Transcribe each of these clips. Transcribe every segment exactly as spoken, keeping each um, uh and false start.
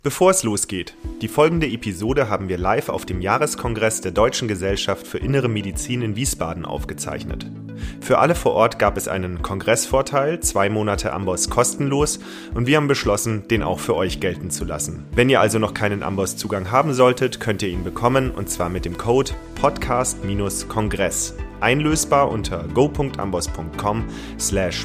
Bevor es losgeht, die folgende Episode haben wir live auf dem Jahreskongress der Deutschen Gesellschaft für Innere Medizin in Wiesbaden aufgezeichnet. Für alle vor Ort gab es einen Kongressvorteil, zwei Monate Amboss kostenlos, und wir haben beschlossen, den auch für euch gelten zu lassen. Wenn ihr also noch keinen Amboss-Zugang haben solltet, könnt ihr ihn bekommen, und zwar mit dem Code podcast-kongress. Einlösbar unter go.amboss.com slash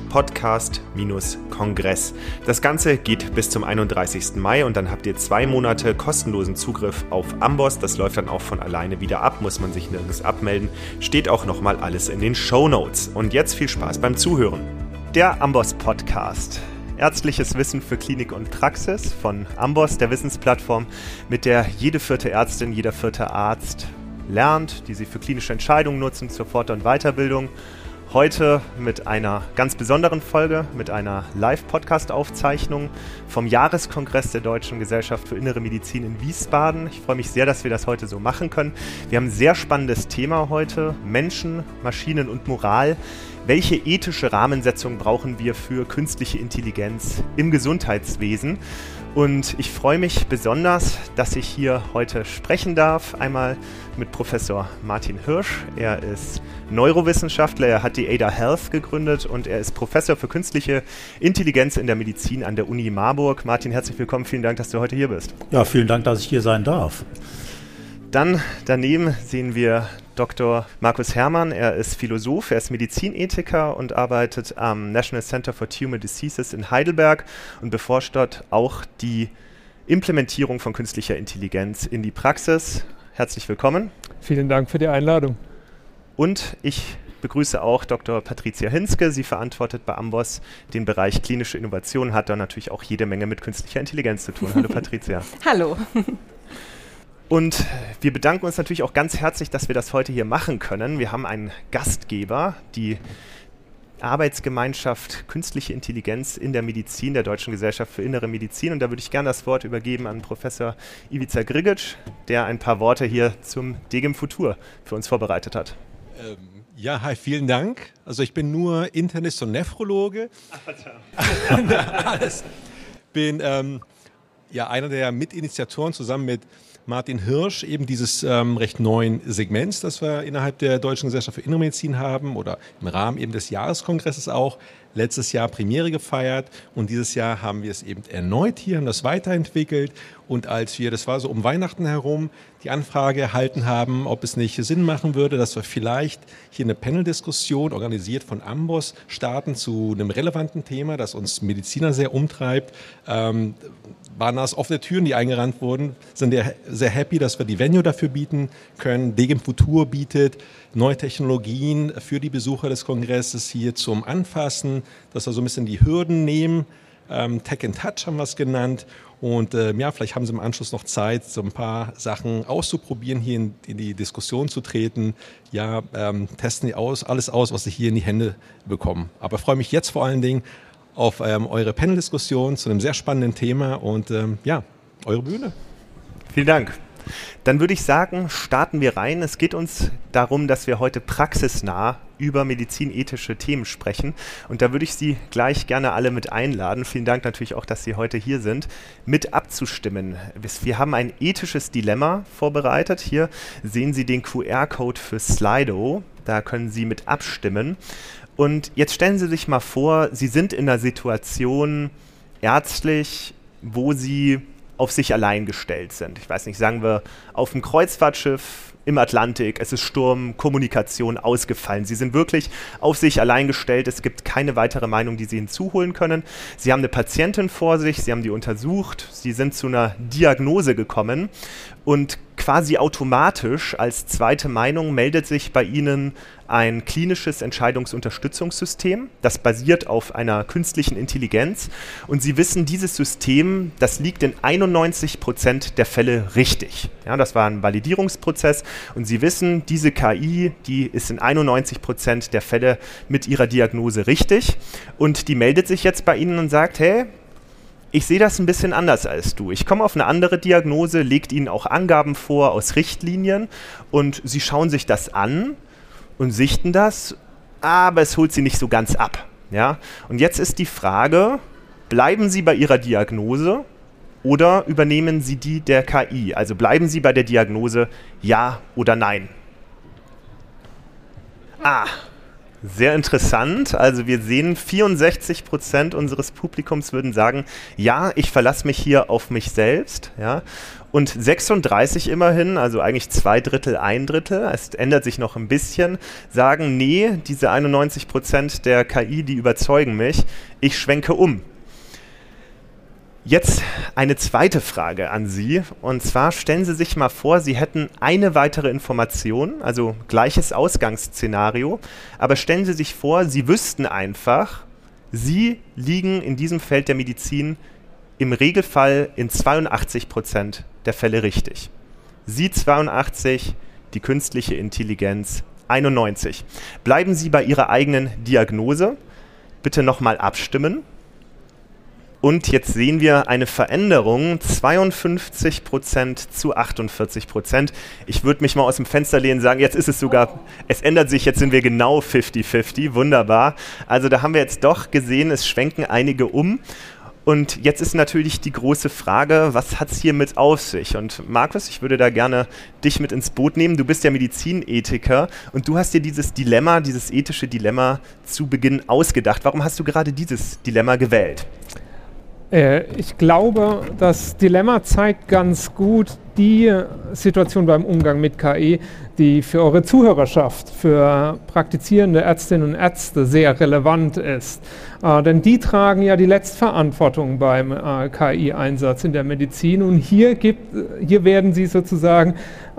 podcast-kongress. Das Ganze geht bis zum einunddreißigsten Mai und dann habt ihr zwei Monate kostenlosen Zugriff auf Amboss. Das läuft dann auch von alleine wieder ab, muss man sich nirgends abmelden. Steht auch nochmal alles in den Shownotes. Und jetzt viel Spaß beim Zuhören. Der Amboss Podcast. Ärztliches Wissen für Klinik und Praxis von Amboss, der Wissensplattform, mit der jede vierte Ärztin, jeder vierte Arzt lernt, die sie für klinische Entscheidungen nutzen, zur Fort- und Weiterbildung. Heute mit einer ganz besonderen Folge, mit einer Live-Podcast-Aufzeichnung vom Jahreskongress der Deutschen Gesellschaft für Innere Medizin in Wiesbaden. Ich freue mich sehr, dass wir das heute so machen können. Wir haben ein sehr spannendes Thema heute: Menschen, Maschinen und Moral. Welche ethische Rahmensetzung brauchen wir für künstliche Intelligenz im Gesundheitswesen? Und ich freue mich besonders, dass ich hier heute sprechen darf. Einmal mit Professor Martin Hirsch. Er ist Neurowissenschaftler, er hat die Ada Health gegründet und er ist Professor für künstliche Intelligenz in der Medizin an der Uni Marburg. Martin, herzlich willkommen. Vielen Dank, dass du heute hier bist. Ja, vielen Dank, dass ich hier sein darf. Dann daneben sehen wir Doktor Markus Herrmann. Er ist Philosoph, er ist Medizinethiker und arbeitet am National Center for Tumor Diseases in Heidelberg und beforscht dort auch die Implementierung von künstlicher Intelligenz in die Praxis. Herzlich willkommen. Vielen Dank für die Einladung. Und ich begrüße auch Doktor Patricia Hinske. Sie verantwortet bei Amboss den Bereich klinische Innovation, hat da natürlich auch jede Menge mit künstlicher Intelligenz zu tun. Hallo Patricia. Hallo. Und wir bedanken uns natürlich auch ganz herzlich, dass wir das heute hier machen können. Wir haben einen Gastgeber, die Arbeitsgemeinschaft Künstliche Intelligenz in der Medizin der Deutschen Gesellschaft für Innere Medizin. Und da würde ich gerne das Wort übergeben an Professor Ivica Grigic, der ein paar Worte hier zum Degem Futur für uns vorbereitet hat. Ähm, ja, hi, vielen Dank. Also ich bin nur Internist und Nephrologe. Alles. Bin ähm, ja einer der Mitinitiatoren zusammen mit Martin Hirsch, eben dieses ähm, recht neuen Segments, das wir innerhalb der Deutschen Gesellschaft für Innere Medizin haben oder im Rahmen eben des Jahreskongresses auch. Letztes Jahr Premiere gefeiert und dieses Jahr haben wir es eben erneut hier, haben das weiterentwickelt. Und als wir, das war so um Weihnachten herum, die Anfrage erhalten haben, ob es nicht Sinn machen würde, dass wir vielleicht hier eine Panel-Diskussion, organisiert von Amboss, starten zu einem relevanten Thema, das uns Mediziner sehr umtreibt, ähm, waren das offene Türen, die eingerannt wurden, sind wir sehr happy, dass wir die Venue dafür bieten können. Degem Futur bietet neue Technologien für die Besucher des Kongresses hier zum Anfassen, dass wir so ein bisschen die Hürden nehmen. Ähm, Tech in Touch haben wir es genannt. Und äh, ja, vielleicht haben Sie im Anschluss noch Zeit, so ein paar Sachen auszuprobieren, hier in, in die Diskussion zu treten. Ja, ähm, testen Sie aus, alles aus, was Sie hier in die Hände bekommen. Aber ich freue mich jetzt vor allen Dingen auf ähm, eure Panel-Diskussion zu einem sehr spannenden Thema und ähm, ja, eure Bühne. Vielen Dank. Dann würde ich sagen, starten wir rein. Es geht uns darum, dass wir heute praxisnah über medizinethische Themen sprechen. Und da würde ich Sie gleich gerne alle mit einladen. Vielen Dank natürlich auch, dass Sie heute hier sind, mit abzustimmen. Wir haben ein ethisches Dilemma vorbereitet. Hier sehen Sie den Q R-Code für Slido. Da können Sie mit abstimmen. Und jetzt stellen Sie sich mal vor, Sie sind in einer Situation ärztlich, wo Sie auf sich allein gestellt sind. Ich weiß nicht, sagen wir auf einem Kreuzfahrtschiff im Atlantik, es ist Sturm, Kommunikation ausgefallen. Sie sind wirklich auf sich allein gestellt, es gibt keine weitere Meinung, die Sie hinzuholen können. Sie haben eine Patientin vor sich, Sie haben die untersucht, Sie sind zu einer Diagnose gekommen und quasi automatisch als zweite Meinung meldet sich bei Ihnen ein klinisches Entscheidungsunterstützungssystem. Das basiert auf einer künstlichen Intelligenz. Und Sie wissen, dieses System, das liegt in einundneunzig Prozent der Fälle richtig. Ja, das war ein Validierungsprozess. Und Sie wissen, diese K I, die ist in einundneunzig Prozent der Fälle mit ihrer Diagnose richtig. Und die meldet sich jetzt bei Ihnen und sagt, hey, ich sehe das ein bisschen anders als du. Ich komme auf eine andere Diagnose, legt Ihnen auch Angaben vor aus Richtlinien und Sie schauen sich das an und sichten das, aber es holt Sie nicht so ganz ab. Ja? Und jetzt ist die Frage, bleiben Sie bei Ihrer Diagnose oder übernehmen Sie die der K I? Also bleiben Sie bei der Diagnose ja oder nein? Ah, sehr interessant. Also wir sehen, vierundsechzig Prozent unseres Publikums würden sagen, ja, ich verlasse mich hier auf mich selbst. Ja. Und sechsunddreißig immerhin, also eigentlich zwei Drittel, ein Drittel, es ändert sich noch ein bisschen, sagen, nee, diese einundneunzig Prozent der K I, die überzeugen mich, ich schwenke um. Jetzt eine zweite Frage an Sie, und zwar stellen Sie sich mal vor, Sie hätten eine weitere Information, also gleiches Ausgangsszenario, aber stellen Sie sich vor, Sie wüssten einfach, Sie liegen in diesem Feld der Medizin im Regelfall in zweiundachtzig Prozent der Fälle richtig. Sie zweiundachtzig, die künstliche Intelligenz einundneunzig. Bleiben Sie bei Ihrer eigenen Diagnose, bitte nochmal abstimmen. Und jetzt sehen wir eine Veränderung, zweiundfünfzig Prozent zu achtundvierzig Prozent. Ich würde mich mal aus dem Fenster lehnen und sagen, jetzt ist es sogar, es ändert sich, jetzt sind wir genau fünfzig fünfzig, wunderbar. Also da haben wir jetzt doch gesehen, es schwenken einige um. Und jetzt ist natürlich die große Frage, was hat es hier mit auf sich? Und Markus, ich würde da gerne dich mit ins Boot nehmen. Du bist ja Medizinethiker und du hast dir dieses Dilemma, dieses ethische Dilemma zu Beginn ausgedacht. Warum hast du gerade dieses Dilemma gewählt? Ich glaube, das Dilemma zeigt ganz gut die Situation beim Umgang mit K I, die für eure Zuhörerschaft, für praktizierende Ärztinnen und Ärzte sehr relevant ist. Äh, denn die tragen ja die Letztverantwortung beim äh, K I-Einsatz in der Medizin. Und hier, gibt, hier werden sie sozusagen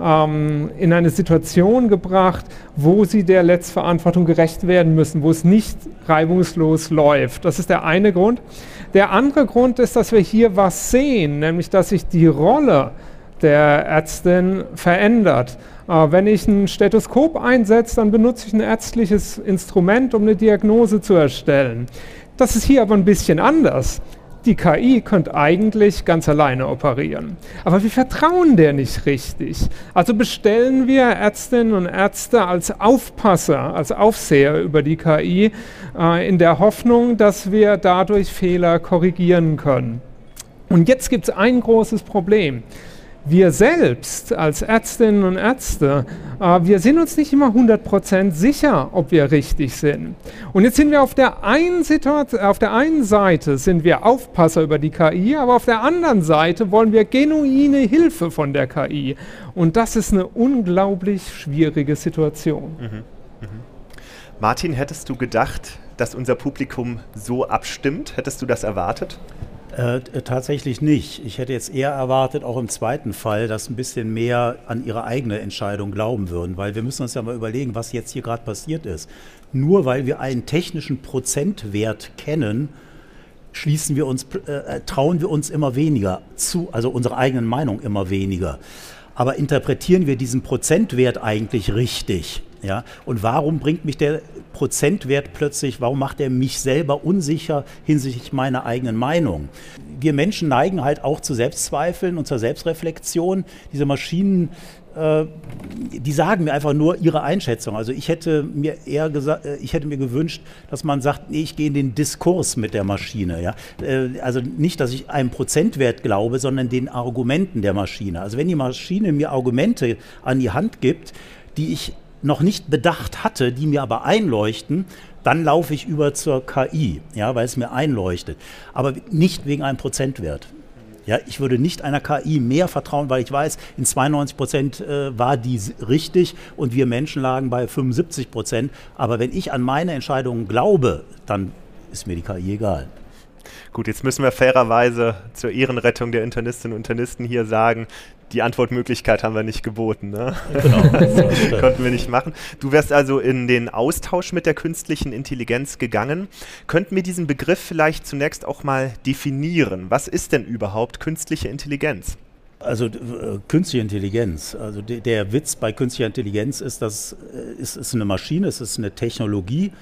ähm, in eine Situation gebracht, wo sie der Letztverantwortung gerecht werden müssen, wo es nicht reibungslos läuft. Das ist der eine Grund. Der andere Grund ist, dass wir hier was sehen, nämlich dass sich die Rolle der Ärztin verändert. Äh, wenn ich ein Stethoskop einsetze, dann benutze ich ein ärztliches Instrument, um eine Diagnose zu erstellen. Das ist hier aber ein bisschen anders. Die K I könnte eigentlich ganz alleine operieren. Aber wir vertrauen der nicht richtig. Also bestellen wir Ärztinnen und Ärzte als Aufpasser, als Aufseher über die K I, äh, in der Hoffnung, dass wir dadurch Fehler korrigieren können. Und jetzt gibt es ein großes Problem. Wir selbst als Ärztinnen und Ärzte, äh, wir sind uns nicht immer hundert Prozent sicher, ob wir richtig sind. Und jetzt sind wir auf der einen Situation, auf der einen Seite sind wir Aufpasser über die K I, aber auf der anderen Seite wollen wir genuine Hilfe von der K I. Und das ist eine unglaublich schwierige Situation. Mhm. Mhm. Martin, hättest du gedacht, dass unser Publikum so abstimmt? Hättest du das erwartet? Äh, tatsächlich nicht. Ich hätte jetzt eher erwartet, auch im zweiten Fall, dass ein bisschen mehr an ihre eigene Entscheidung glauben würden, weil wir müssen uns ja mal überlegen, was jetzt hier gerade passiert ist. Nur weil wir einen technischen Prozentwert kennen, schließen wir uns, äh, trauen wir uns immer weniger zu, also unserer eigenen Meinung immer weniger. Aber interpretieren wir diesen Prozentwert eigentlich richtig? Ja? Und warum bringt mich der Prozentwert plötzlich, warum macht er mich selber unsicher hinsichtlich meiner eigenen Meinung? Wir Menschen neigen halt auch zu Selbstzweifeln und zur Selbstreflexion. Diese Maschinen, äh, die sagen mir einfach nur ihre Einschätzung. Also ich hätte mir eher gesagt, ich hätte mir gewünscht, dass man sagt, nee, ich gehe in den Diskurs mit der Maschine. Ja? Äh, also nicht, dass ich einem Prozentwert glaube, sondern den Argumenten der Maschine. Also wenn die Maschine mir Argumente an die Hand gibt, die ich noch nicht bedacht hatte, die mir aber einleuchten, dann laufe ich über zur K I, ja, weil es mir einleuchtet. Aber nicht wegen einem Prozentwert. Ja, ich würde nicht einer K I mehr vertrauen, weil ich weiß, in zweiundneunzig Prozent äh, war die richtig und wir Menschen lagen bei fünfundsiebzig Prozent. Aber wenn ich an meine Entscheidungen glaube, dann ist mir die K I egal. Gut, jetzt müssen wir fairerweise zur Ehrenrettung der Internistinnen und Internisten hier sagen, die Antwortmöglichkeit haben wir nicht geboten. Ne? Genau. Das konnten wir nicht machen. Du wärst also in den Austausch mit der künstlichen Intelligenz gegangen. Könnten wir diesen Begriff vielleicht zunächst auch mal definieren? Was ist denn überhaupt künstliche Intelligenz? Also äh, künstliche Intelligenz, also de, der Witz bei künstlicher Intelligenz ist, dass äh, es ist eine Maschine, es ist eine Technologie,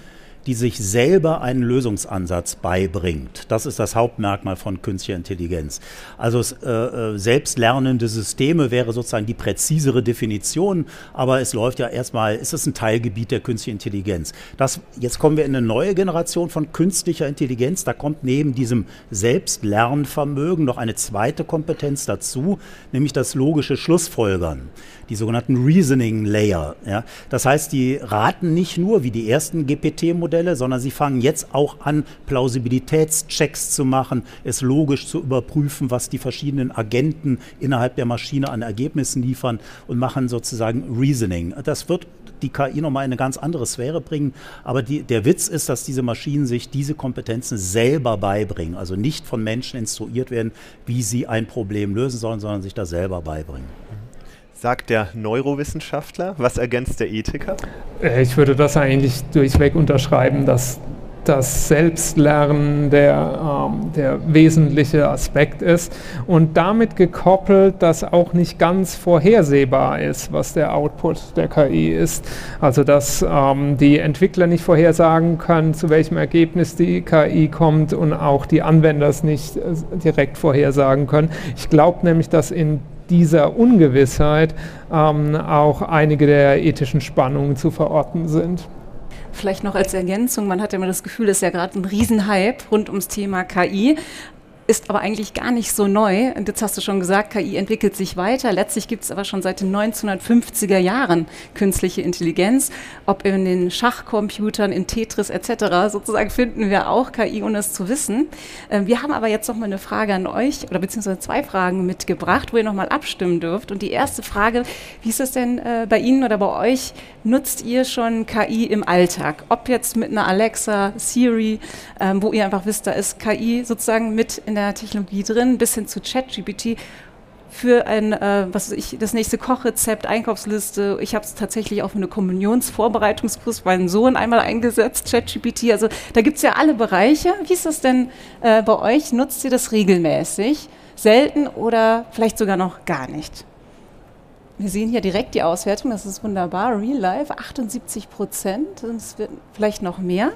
die sich selber einen Lösungsansatz beibringt. Das ist das Hauptmerkmal von künstlicher Intelligenz. Also äh, selbstlernende Systeme wäre sozusagen die präzisere Definition, aber es läuft ja erstmal, ist es ein Teilgebiet der künstlichen Intelligenz. Das, jetzt kommen wir in eine neue Generation von künstlicher Intelligenz, da kommt neben diesem Selbstlernvermögen noch eine zweite Kompetenz dazu, nämlich das logische Schlussfolgern, die sogenannten Reasoning Layer. Ja. Das heißt, die raten nicht nur wie die ersten G P T-Modelle, sondern sie fangen jetzt auch an, Plausibilitätschecks zu machen, es logisch zu überprüfen, was die verschiedenen Agenten innerhalb der Maschine an Ergebnissen liefern und machen sozusagen Reasoning. Das wird die K I nochmal in eine ganz andere Sphäre bringen, aber die, der Witz ist, dass diese Maschinen sich diese Kompetenzen selber beibringen, also nicht von Menschen instruiert werden, wie sie ein Problem lösen sollen, sondern sich das selber beibringen. Sagt der Neurowissenschaftler. Was ergänzt der Ethiker? Ich würde das eigentlich durchweg unterschreiben, dass das Selbstlernen der, ähm, der wesentliche Aspekt ist und damit gekoppelt, dass auch nicht ganz vorhersehbar ist, was der Output der K I ist. Also dass ähm, die Entwickler nicht vorhersagen können, zu welchem Ergebnis die K I kommt und auch die Anwender es nicht äh, direkt vorhersagen können. Ich glaube nämlich, dass in dieser Ungewissheit ähm, auch einige der ethischen Spannungen zu verorten sind. Vielleicht noch als Ergänzung, man hat ja immer das Gefühl, das ist ja gerade ein Riesenhype rund ums Thema K I. Ist aber eigentlich gar nicht so neu. Und jetzt hast du schon gesagt, K I entwickelt sich weiter. Letztlich gibt es aber schon seit den neunzehnhundertfünfziger Jahren künstliche Intelligenz. Ob in den Schachcomputern, in Tetris et cetera sozusagen finden wir auch K I, ohne es zu wissen. Wir haben aber jetzt noch mal eine Frage an euch, oder beziehungsweise zwei Fragen mitgebracht, wo ihr noch mal abstimmen dürft. Und die erste Frage, wie ist es denn äh, bei Ihnen oder bei euch? Nutzt ihr schon K I im Alltag? Ob jetzt mit einer Alexa, Siri, ähm, wo ihr einfach wisst, da ist K I sozusagen mit in der Technologie drin, bis hin zu ChatGPT für ein, äh, was weiß ich, das nächste Kochrezept, Einkaufsliste. Ich habe es tatsächlich auch für eine Kommunionsvorbereitungskurs für meinen Sohn einmal eingesetzt, ChatGPT. Also da gibt es ja alle Bereiche. Wie ist das denn äh, bei euch? Nutzt ihr das regelmäßig, selten oder vielleicht sogar noch gar nicht? Wir sehen hier direkt die Auswertung, das ist wunderbar. Real Life, achtundsiebzig Prozent, und es wird vielleicht noch mehr.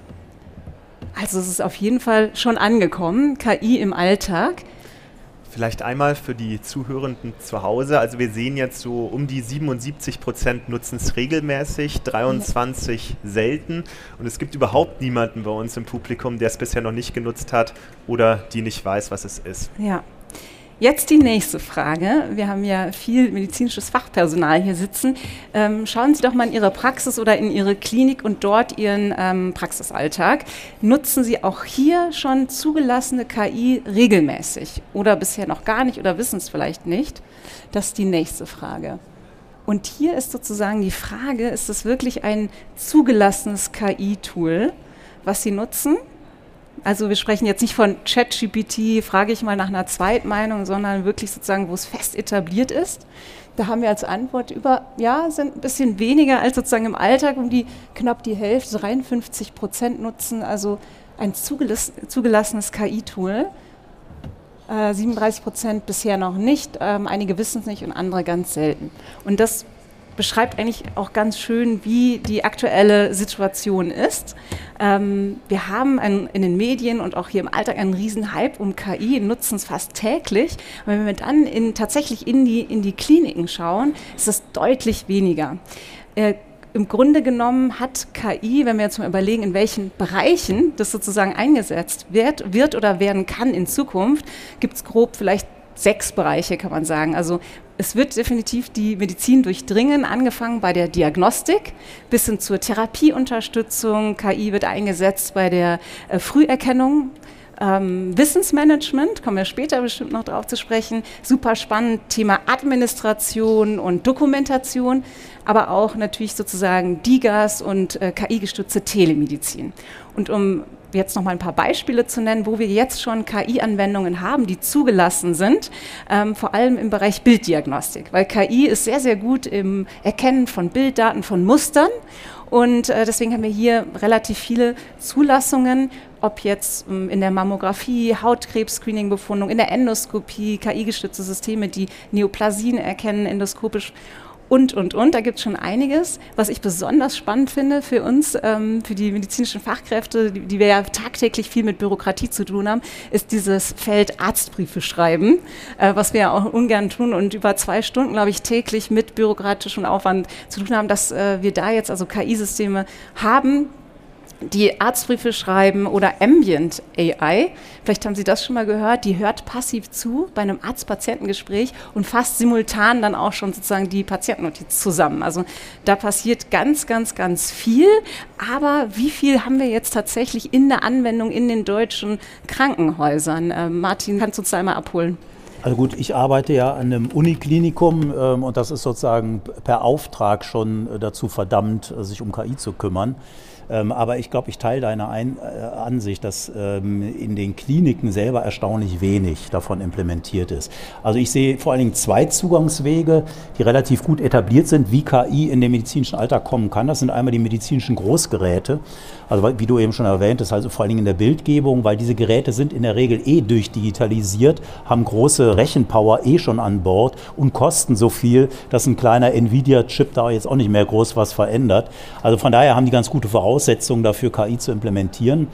Also es ist auf jeden Fall schon angekommen, K I im Alltag. Vielleicht einmal für die Zuhörenden zu Hause. Also wir sehen jetzt so um die siebenundsiebzig Prozent nutzen es regelmäßig, dreiundzwanzig ja. selten. Und es gibt überhaupt niemanden bei uns im Publikum, der es bisher noch nicht genutzt hat oder die nicht weiß, was es ist. Ja. Jetzt die nächste Frage. Wir haben ja viel medizinisches Fachpersonal hier sitzen. Ähm, schauen Sie doch mal in Ihre Praxis oder in Ihre Klinik und dort Ihren ähm, Praxisalltag. Nutzen Sie auch hier schon zugelassene K I regelmäßig oder bisher noch gar nicht oder wissen es vielleicht nicht? Das ist die nächste Frage. Und hier ist sozusagen die Frage, ist es wirklich ein zugelassenes K I-Tool, was Sie nutzen? Also wir sprechen jetzt nicht von ChatGPT, frage ich mal nach einer Zweitmeinung, sondern wirklich sozusagen, wo es fest etabliert ist. Da haben wir als Antwort über, ja, sind ein bisschen weniger als sozusagen im Alltag, um die knapp die Hälfte, dreiundfünfzig Prozent nutzen, also ein zugelass, zugelassenes K I-Tool. Äh, siebenunddreißig Prozent bisher noch nicht, ähm, einige wissen es nicht und andere ganz selten. Und das beschreibt eigentlich auch ganz schön, wie die aktuelle Situation ist. Ähm, wir haben ein, in den Medien und auch hier im Alltag einen riesen Hype um K I, nutzen es fast täglich. Und wenn wir dann in, tatsächlich in die, in die Kliniken schauen, ist es deutlich weniger. Äh, Im Grunde genommen hat K I, wenn wir jetzt mal überlegen, in welchen Bereichen das sozusagen eingesetzt wird, wird oder werden kann in Zukunft, gibt es grob vielleicht sechs Bereiche, kann man sagen. Also es wird definitiv die Medizin durchdringen, angefangen bei der Diagnostik bis hin zur Therapieunterstützung. K I wird eingesetzt bei der äh, Früherkennung. Ähm, Wissensmanagement, kommen wir später bestimmt noch drauf zu sprechen. Super spannend, Thema Administration und Dokumentation, aber auch natürlich sozusagen D I G A S und äh, K I-gestützte Telemedizin. Und um jetzt noch mal ein paar Beispiele zu nennen, wo wir jetzt schon K I-Anwendungen haben, die zugelassen sind, ähm, vor allem im Bereich Bilddiagnostik, weil K I ist sehr, sehr gut im Erkennen von Bilddaten, von Mustern und äh, deswegen haben wir hier relativ viele Zulassungen, ob jetzt ähm, in der Mammographie, Hautkrebs-Screening-Befundung, in der Endoskopie, K I-gestützte Systeme, die Neoplasien erkennen endoskopisch. und, und, und. Da gibt es schon einiges. Was ich besonders spannend finde für uns, ähm, für die medizinischen Fachkräfte, die, die wir ja tagtäglich viel mit Bürokratie zu tun haben, ist dieses Feld Arztbriefe schreiben, äh, was wir ja auch ungern tun und über zwei Stunden, glaube ich, täglich mit bürokratischem Aufwand zu tun haben, dass äh, wir da jetzt also K I-Systeme haben, die Arztbriefe schreiben oder Ambient A I. Vielleicht haben Sie das schon mal gehört. Die hört passiv zu bei einem Arzt-Patientengespräch und fasst simultan dann auch schon sozusagen die Patientennotiz zusammen. Also da passiert ganz, ganz, ganz viel. Aber wie viel haben wir jetzt tatsächlich in der Anwendung in den deutschen Krankenhäusern? Äh, Martin, kannst du uns da einmal abholen? Also gut, ich arbeite ja an einem Uniklinikum ähm, und das ist sozusagen per Auftrag schon äh, dazu verdammt, sich um K I zu kümmern. Ähm, aber ich glaube, ich teile deine Ein- äh, Ansicht, dass ähm, in den Kliniken selber erstaunlich wenig davon implementiert ist. Also ich sehe vor allen Dingen zwei Zugangswege, die relativ gut etabliert sind, wie K I in den medizinischen Alltag kommen kann. Das sind einmal die medizinischen Großgeräte, also wie du eben schon erwähnt hast, also vor allen Dingen in der Bildgebung, weil diese Geräte sind in der Regel eh durchdigitalisiert, haben große Rechenpower eh schon an Bord und kosten so viel, dass ein kleiner Nvidia-Chip da jetzt auch nicht mehr groß was verändert. Also von daher haben die ganz gute Voraussetzungen dafür, K I zu implementieren.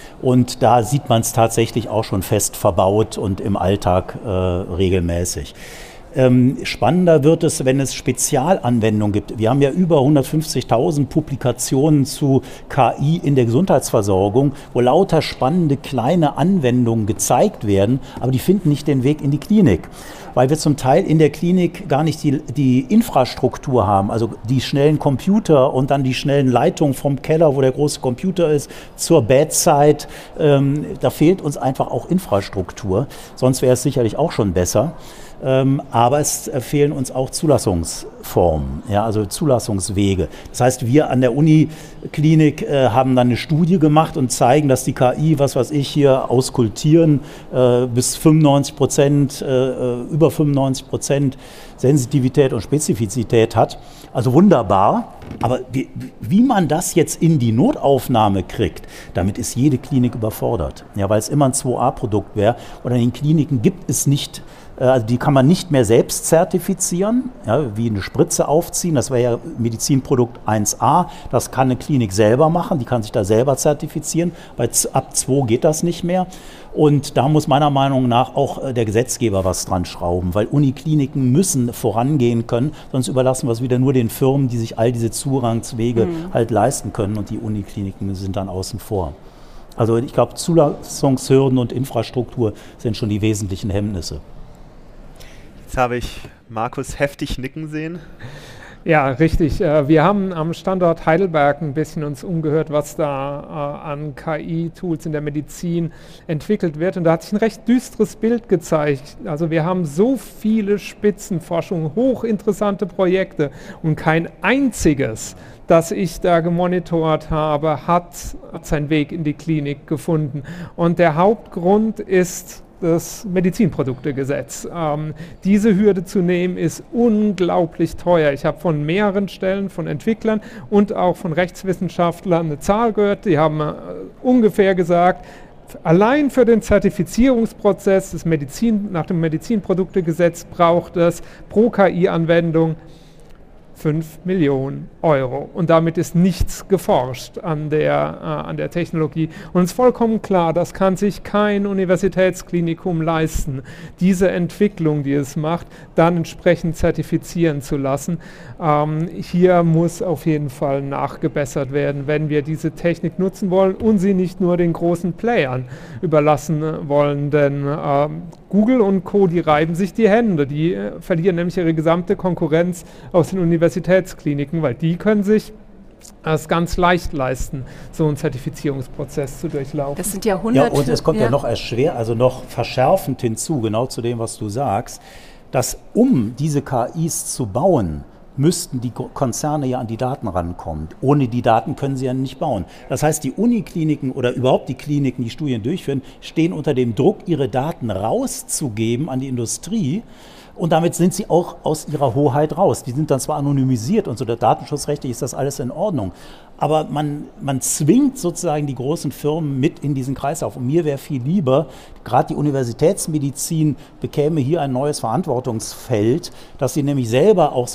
Und da sieht man es tatsächlich auch schon fest verbaut und im Alltag äh, regelmäßig. Ähm, spannender wird es, wenn es Spezialanwendungen gibt. Wir haben ja über hundertfünfzigtausend Publikationen zu K I in der Gesundheitsversorgung, wo lauter spannende kleine Anwendungen gezeigt werden, aber die finden nicht den Weg in die Klinik, weil wir zum Teil in der Klinik gar nicht die, die Infrastruktur haben, also die schnellen Computer und dann die schnellen Leitungen vom Keller, wo der große Computer ist, zur Bedside. Ähm, da fehlt uns einfach auch Infrastruktur, sonst wäre es sicherlich auch schon besser. Ähm, aber es äh, fehlen uns auch Zulassungsformen, ja, also Zulassungswege. Das heißt, wir an der Uniklinik äh, haben dann eine Studie gemacht und zeigen, dass die K I, was weiß ich, hier auskultieren, äh, bis fünfundneunzig Prozent, äh, über fünfundneunzig Prozent Sensitivität und Spezifizität hat. Also wunderbar. Aber wie, wie man das jetzt in die Notaufnahme kriegt, damit ist jede Klinik überfordert. Ja, weil es immer ein zwei A Produkt wäre. Und in den Kliniken gibt es nicht, also die kann man nicht mehr selbst zertifizieren, ja, wie eine Spritze aufziehen, das wäre ja Medizinprodukt eins A, das kann eine Klinik selber machen, die kann sich da selber zertifizieren, bei ab zwei geht das nicht mehr. Und da muss meiner Meinung nach auch der Gesetzgeber was dran schrauben, weil Unikliniken müssen vorangehen können, sonst überlassen wir es wieder nur den Firmen, die sich all diese Zugangswege mhm. halt leisten können und die Unikliniken sind dann außen vor. Also ich glaube, Zulassungshürden und Infrastruktur sind schon die wesentlichen Hemmnisse. Jetzt habe ich Markus heftig nicken sehen. Ja, richtig. Wir haben am Standort Heidelberg ein bisschen uns umgehört, was da an K I-Tools in der Medizin entwickelt wird. Und da hat sich ein recht düsteres Bild gezeigt. Also wir haben so viele Spitzenforschungen, hochinteressante Projekte und kein einziges, das ich da gemonitort habe, hat seinen Weg in die Klinik gefunden. Und der Hauptgrund ist das Medizinproduktegesetz. Ähm, diese Hürde zu nehmen ist unglaublich teuer. Ich habe von mehreren Stellen, von Entwicklern und auch von Rechtswissenschaftlern eine Zahl gehört, die haben äh, ungefähr gesagt, allein für den Zertifizierungsprozess des Medizin, nach dem Medizinproduktegesetz braucht es pro K I-Anwendung fünf Millionen Euro. Und damit ist nichts geforscht an der, äh, an der Technologie. Und es ist vollkommen klar, das kann sich kein Universitätsklinikum leisten, diese Entwicklung, die es macht, dann entsprechend zertifizieren zu lassen. Ähm, hier muss auf jeden Fall nachgebessert werden, wenn wir diese Technik nutzen wollen und sie nicht nur den großen Playern überlassen wollen. Denn äh, Google und Co., die reiben sich die Hände. Die äh, verlieren nämlich ihre gesamte Konkurrenz aus den Universitätskliniken, weil die können sich es ganz leicht leisten, so einen Zertifizierungsprozess zu durchlaufen. Das sind ja hundert. Ja, und es kommt ja, ja noch erschwer, also noch verschärfend hinzu, genau zu dem, was du sagst, dass um diese K Is zu bauen, müssten die Konzerne ja an die Daten rankommen. Ohne die Daten können sie ja nicht bauen. Das heißt, die Unikliniken oder überhaupt die Kliniken, die Studien durchführen, stehen unter dem Druck, ihre Daten rauszugeben an die Industrie. Und damit sind sie auch aus ihrer Hoheit raus. Die sind dann zwar anonymisiert und so, der datenschutzrechtlich ist das alles in Ordnung. Aber man, man zwingt sozusagen die großen Firmen mit in diesen Kreislauf. Und mir wäre viel lieber, gerade die Universitätsmedizin bekäme hier ein neues Verantwortungsfeld, dass sie nämlich selber auch solche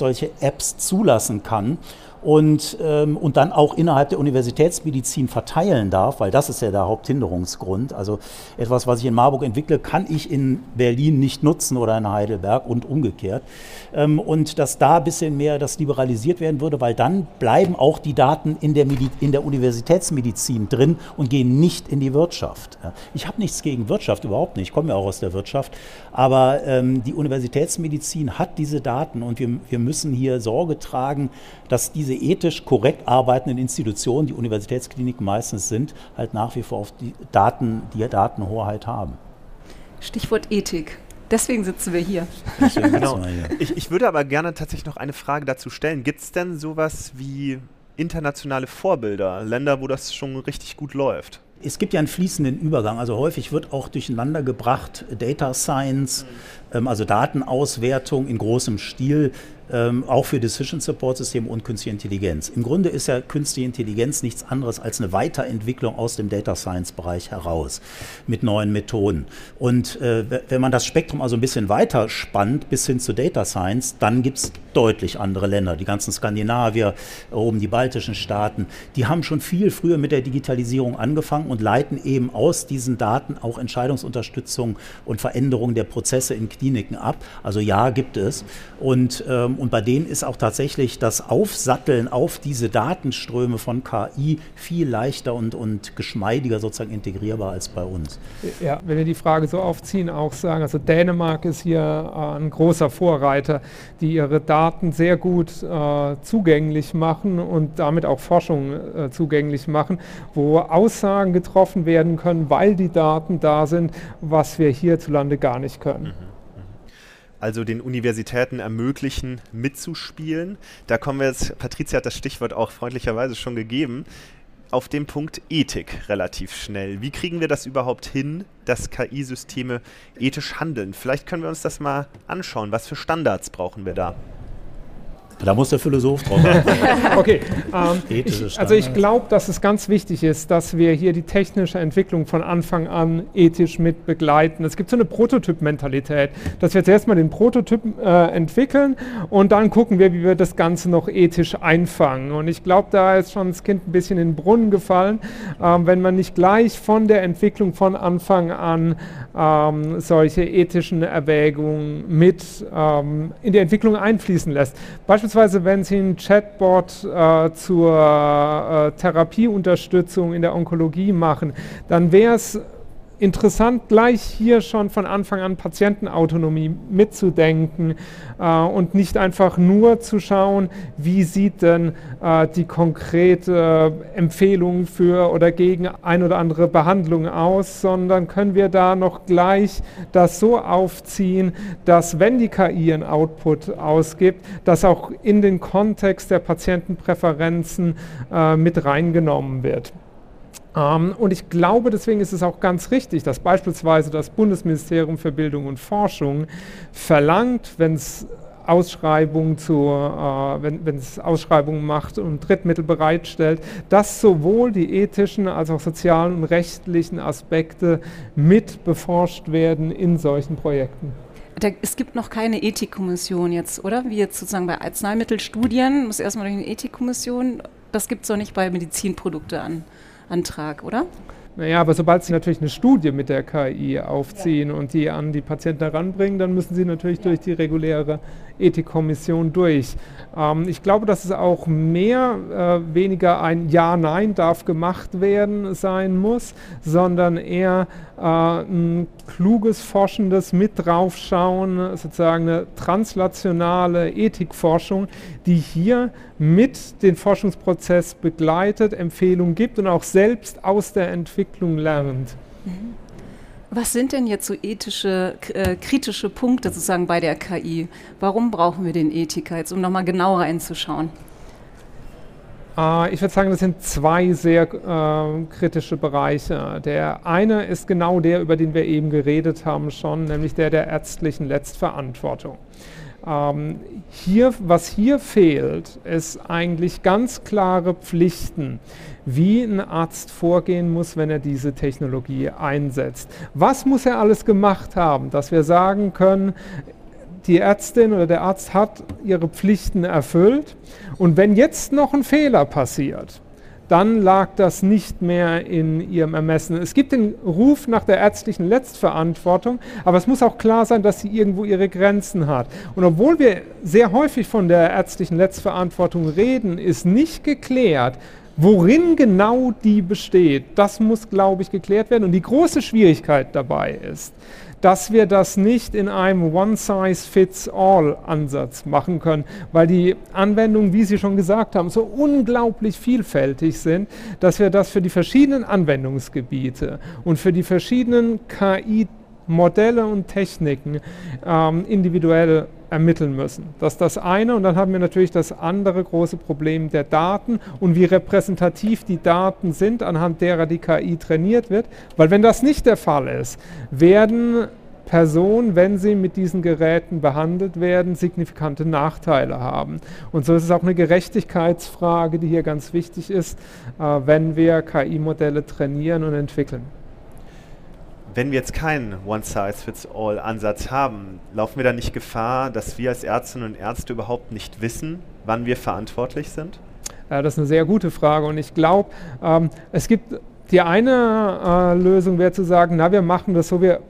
Apps zulassen kann und, ähm, und dann auch innerhalb der Universitätsmedizin verteilen darf, weil das ist ja der Haupthinderungsgrund. Also etwas, was ich in Marburg entwickle, kann ich in Berlin nicht nutzen oder in Heidelberg und umgekehrt. Ähm, und dass da ein bisschen mehr das liberalisiert werden würde, weil dann bleiben auch die Daten in der, Medi- in der Universitätsmedizin drin und gehen nicht in die Wirtschaft. Ich habe nichts gegen Wirtschaft, überhaupt nicht, ich komme ja auch aus der Wirtschaft, aber ähm, die Universitätsmedizin hat diese Daten und wir, wir müssen hier Sorge tragen, dass diese ethisch korrekt arbeitenden Institutionen, die Universitätskliniken meistens sind, halt nach wie vor auf die Daten, die Datenhoheit haben. Stichwort Ethik. Deswegen sitzen wir hier. Deswegen Genau. sitzen wir hier. Ich, ich würde aber gerne tatsächlich noch eine Frage dazu stellen. Gibt es denn sowas wie internationale Vorbilder, Länder, wo das schon richtig gut läuft? Es gibt ja einen fließenden Übergang, also häufig wird auch durcheinander gebracht Data Science, mhm. ähm, also Datenauswertung in großem Stil, ähm, auch für Decision Support Systeme und Künstliche Intelligenz. Im Grunde ist ja Künstliche Intelligenz nichts anderes als eine Weiterentwicklung aus dem Data Science Bereich heraus mit neuen Methoden. Und äh, wenn man das Spektrum also ein bisschen weiter spannt bis hin zu Data Science, dann gibt es deutlich andere Länder. Die ganzen Skandinavier, oben die baltischen Staaten, die haben schon viel früher mit der Digitalisierung angefangen und leiten eben aus diesen Daten auch Entscheidungsunterstützung und Veränderung der Prozesse in Kliniken ab. Also ja, gibt es. Und, ähm, und bei denen ist auch tatsächlich das Aufsatteln auf diese Datenströme von K I viel leichter und, und geschmeidiger sozusagen integrierbar als bei uns. Ja, wenn wir die Frage so aufziehen, auch sagen, also Dänemark ist hier äh, ein großer Vorreiter, die ihre Daten sehr gut äh, zugänglich machen und damit auch Forschung äh, zugänglich machen, wo Aussagen getroffen werden können, weil die Daten da sind, was wir hierzulande gar nicht können. Also den Universitäten ermöglichen, mitzuspielen. Da kommen wir jetzt, Patricia hat das Stichwort auch freundlicherweise schon gegeben, auf den Punkt Ethik relativ schnell. Wie kriegen wir das überhaupt hin, dass K I-Systeme ethisch handeln? Vielleicht können wir uns das mal anschauen. Was für Standards brauchen wir da? Da muss der Philosoph drauf antworten. Okay, ähm, ich, also ich glaube, dass es ganz wichtig ist, dass wir hier die technische Entwicklung von Anfang an ethisch mit begleiten. Es gibt so eine Prototyp-Mentalität, dass wir zuerst mal den Prototyp äh, entwickeln und dann gucken wir, wie wir das Ganze noch ethisch einfangen. Und ich glaube, da ist schon das Kind ein bisschen in den Brunnen gefallen, ähm, wenn man nicht gleich von der Entwicklung von Anfang an ähm, solche ethischen Erwägungen mit ähm, in die Entwicklung einfließen lässt. Beispielsweise Beispielsweise, wenn Sie einen Chatbot äh, zur äh, Therapieunterstützung in der Onkologie machen, dann wäre es interessant, gleich hier schon von Anfang an Patientenautonomie mitzudenken äh, und nicht einfach nur zu schauen, wie sieht denn äh, die konkrete Empfehlung für oder gegen ein oder andere Behandlung aus, sondern können wir da noch gleich das so aufziehen, dass wenn die K I einen Output ausgibt, das auch in den Kontext der Patientenpräferenzen äh, mit reingenommen wird. Um, und ich glaube, deswegen ist es auch ganz richtig, dass beispielsweise das Bundesministerium für Bildung und Forschung verlangt, wenn es Ausschreibungen zu, äh, wenn wenn es Ausschreibungen macht und Drittmittel bereitstellt, dass sowohl die ethischen als auch sozialen und rechtlichen Aspekte mit beforscht werden in solchen Projekten. Da, es gibt noch keine Ethikkommission jetzt, oder? Wie jetzt sozusagen bei Arzneimittelstudien, muss erstmal durch eine Ethikkommission, das gibt es doch nicht bei Medizinprodukte an. Antrag, oder? Naja, aber sobald Sie natürlich eine Studie mit der K I aufziehen ja. und die an die Patienten heranbringen, dann müssen Sie natürlich ja. durch die reguläre Ethikkommission durch. Ähm, ich glaube, dass es auch mehr, äh, weniger ein Ja, Nein darf gemacht werden sein muss, sondern eher äh, ein kluges, forschendes mit draufschauen, sozusagen eine translationale Ethikforschung, die hier mit den Forschungsprozess begleitet, Empfehlungen gibt und auch selbst aus der Entwicklung lernt. Was sind denn jetzt so ethische, äh, kritische Punkte sozusagen bei der K I? Warum brauchen wir den Ethiker jetzt, um nochmal genauer hinzuschauen? Äh, ich würde sagen, das sind zwei sehr äh, kritische Bereiche. Der eine ist genau der, über den wir eben geredet haben schon, nämlich der der ärztlichen Letztverantwortung. Ähm, hier, was hier fehlt, ist eigentlich ganz klare Pflichten, wie ein Arzt vorgehen muss, wenn er diese Technologie einsetzt. Was muss er alles gemacht haben, dass wir sagen können, die Ärztin oder der Arzt hat ihre Pflichten erfüllt und wenn jetzt noch ein Fehler passiert, dann lag das nicht mehr in ihrem Ermessen. Es gibt den Ruf nach der ärztlichen Letztverantwortung, aber es muss auch klar sein, dass sie irgendwo ihre Grenzen hat. Und obwohl wir sehr häufig von der ärztlichen Letztverantwortung reden, ist nicht geklärt, worin genau die besteht. Das muss, glaube ich, geklärt werden. Und die große Schwierigkeit dabei ist, dass wir das nicht in einem One-Size-Fits-All-Ansatz machen können, weil die Anwendungen, wie Sie schon gesagt haben, so unglaublich vielfältig sind, dass wir das für die verschiedenen Anwendungsgebiete und für die verschiedenen K I-Modelle und Techniken ähm, individuell ermitteln müssen. Das ist das eine und dann haben wir natürlich das andere große Problem der Daten und wie repräsentativ die Daten sind, anhand derer die K I trainiert wird, weil wenn das nicht der Fall ist, werden Personen, wenn sie mit diesen Geräten behandelt werden, signifikante Nachteile haben. Und so ist es auch eine Gerechtigkeitsfrage, die hier ganz wichtig ist, äh, wenn wir K I-Modelle trainieren und entwickeln. Wenn wir jetzt keinen One-Size-Fits-All-Ansatz haben, laufen wir da nicht Gefahr, dass wir als Ärztinnen und Ärzte überhaupt nicht wissen, wann wir verantwortlich sind? Ja, das ist eine sehr gute Frage und ich glaube, ähm, es gibt die eine äh, Lösung wäre zu sagen, na, wir machen das so, wir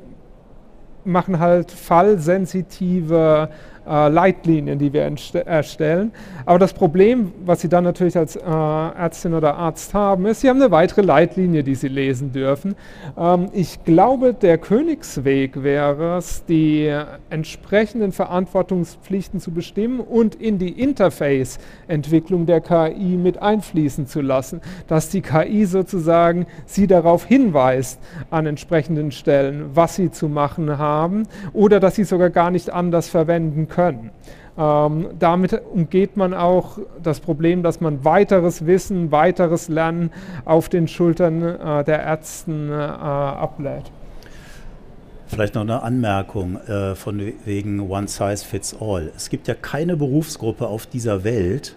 machen halt fallsensitive äh, Leitlinien, die wir erstellen. Aber das Problem, was Sie dann natürlich als äh, Ärztin oder Arzt haben, ist, Sie haben eine weitere Leitlinie, die Sie lesen dürfen. Ähm, ich glaube, der Königsweg wäre es, die entsprechenden Verantwortungspflichten zu bestimmen und in die Interface-Entwicklung der K I mit einfließen zu lassen, dass die K I sozusagen Sie darauf hinweist an entsprechenden Stellen, was Sie zu machen haben oder dass Sie sogar gar nicht anders verwenden können. Können. Ähm, damit umgeht man auch das Problem, dass man weiteres Wissen, weiteres Lernen auf den Schultern äh, der Ärzten äh, ablädt. Vielleicht noch eine Anmerkung äh, von wegen One Size Fits All. Es gibt ja keine Berufsgruppe auf dieser Welt,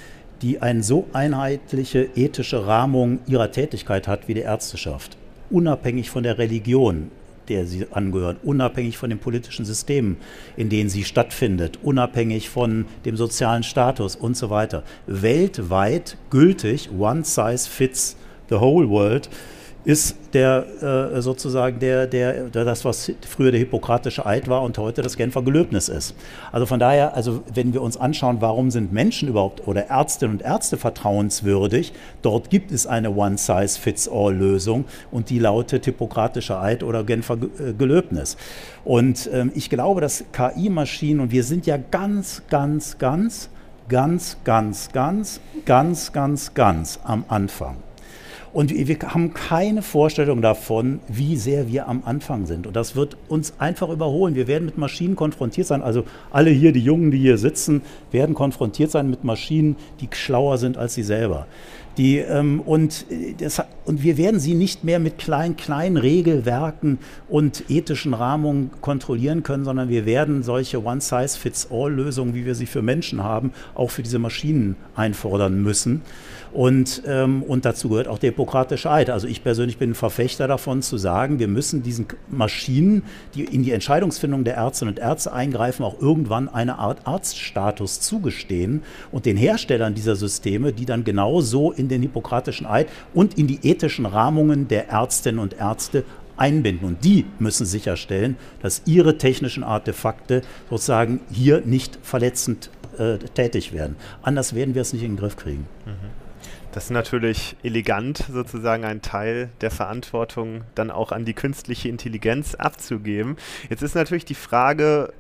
die eine so einheitliche ethische Rahmung ihrer Tätigkeit hat wie die Ärzteschaft, unabhängig von der Religion, der sie angehören, unabhängig von den politischen Systemen, in denen sie stattfindet, unabhängig von dem sozialen Status und so weiter. Weltweit gültig, one size fits the whole world, ist der äh, sozusagen der, der, der, das, was früher der hippokratische Eid war und heute das Genfer Gelöbnis ist. Also von daher, also wenn wir uns anschauen, warum sind Menschen überhaupt oder Ärztinnen und Ärzte vertrauenswürdig, dort gibt es eine One-Size-Fits-All-Lösung und die lautet hippokratischer Eid oder Genfer Gelöbnis. Und ähm, ich glaube, dass K I-Maschinen, und wir sind ja ganz, ganz, ganz, ganz, ganz, ganz, ganz, ganz, ganz am Anfang. Und wir haben keine Vorstellung davon, wie sehr wir am Anfang sind. Und das wird uns einfach überholen. Wir werden mit Maschinen konfrontiert sein. Also alle hier, die Jungen, die hier sitzen, werden konfrontiert sein mit Maschinen, die schlauer sind als sie selber. Die, ähm, und, das, und wir werden sie nicht mehr mit kleinen, kleinen Regelwerken und ethischen Rahmungen kontrollieren können, sondern wir werden solche One-Size-Fits-All-Lösungen, wie wir sie für Menschen haben, auch für diese Maschinen einfordern müssen. Und, ähm, und dazu gehört auch der hippokratische Eid. Also ich persönlich bin ein Verfechter davon zu sagen, wir müssen diesen Maschinen, die in die Entscheidungsfindung der Ärztinnen und Ärzte eingreifen, auch irgendwann eine Art Arztstatus zugestehen und den Herstellern dieser Systeme, die dann genauso in den hippokratischen Eid und in die ethischen Rahmungen der Ärztinnen und Ärzte einbinden. Und die müssen sicherstellen, dass ihre technischen Artefakte sozusagen hier nicht verletzend äh, tätig werden. Anders werden wir es nicht in den Griff kriegen. Mhm. Das ist natürlich elegant, sozusagen einen Teil der Verantwortung dann auch an die künstliche Intelligenz abzugeben. Jetzt ist natürlich die Frage,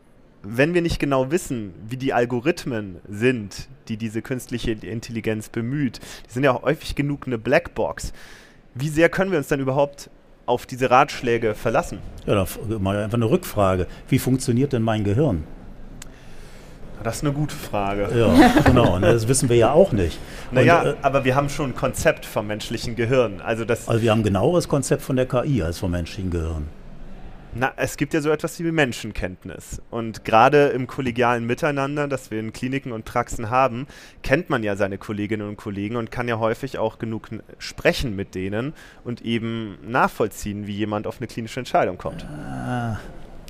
wenn wir nicht genau wissen, wie die Algorithmen sind, die diese künstliche Intelligenz bemüht, die sind ja auch häufig genug eine Blackbox. Wie sehr können wir uns dann überhaupt auf diese Ratschläge verlassen? Ja, da mal einfach eine Rückfrage. Wie funktioniert denn mein Gehirn? Das ist eine gute Frage. Ja, genau. Das wissen wir ja auch nicht. Naja, und, äh, aber wir haben schon ein Konzept vom menschlichen Gehirn. Also, das also wir haben ein genaueres Konzept von der K I als vom menschlichen Gehirn. Na, es gibt ja so etwas wie Menschenkenntnis. Und gerade im kollegialen Miteinander, das wir in Kliniken und Praxen haben, kennt man ja seine Kolleginnen und Kollegen und kann ja häufig auch genug sprechen mit denen und eben nachvollziehen, wie jemand auf eine klinische Entscheidung kommt. Äh,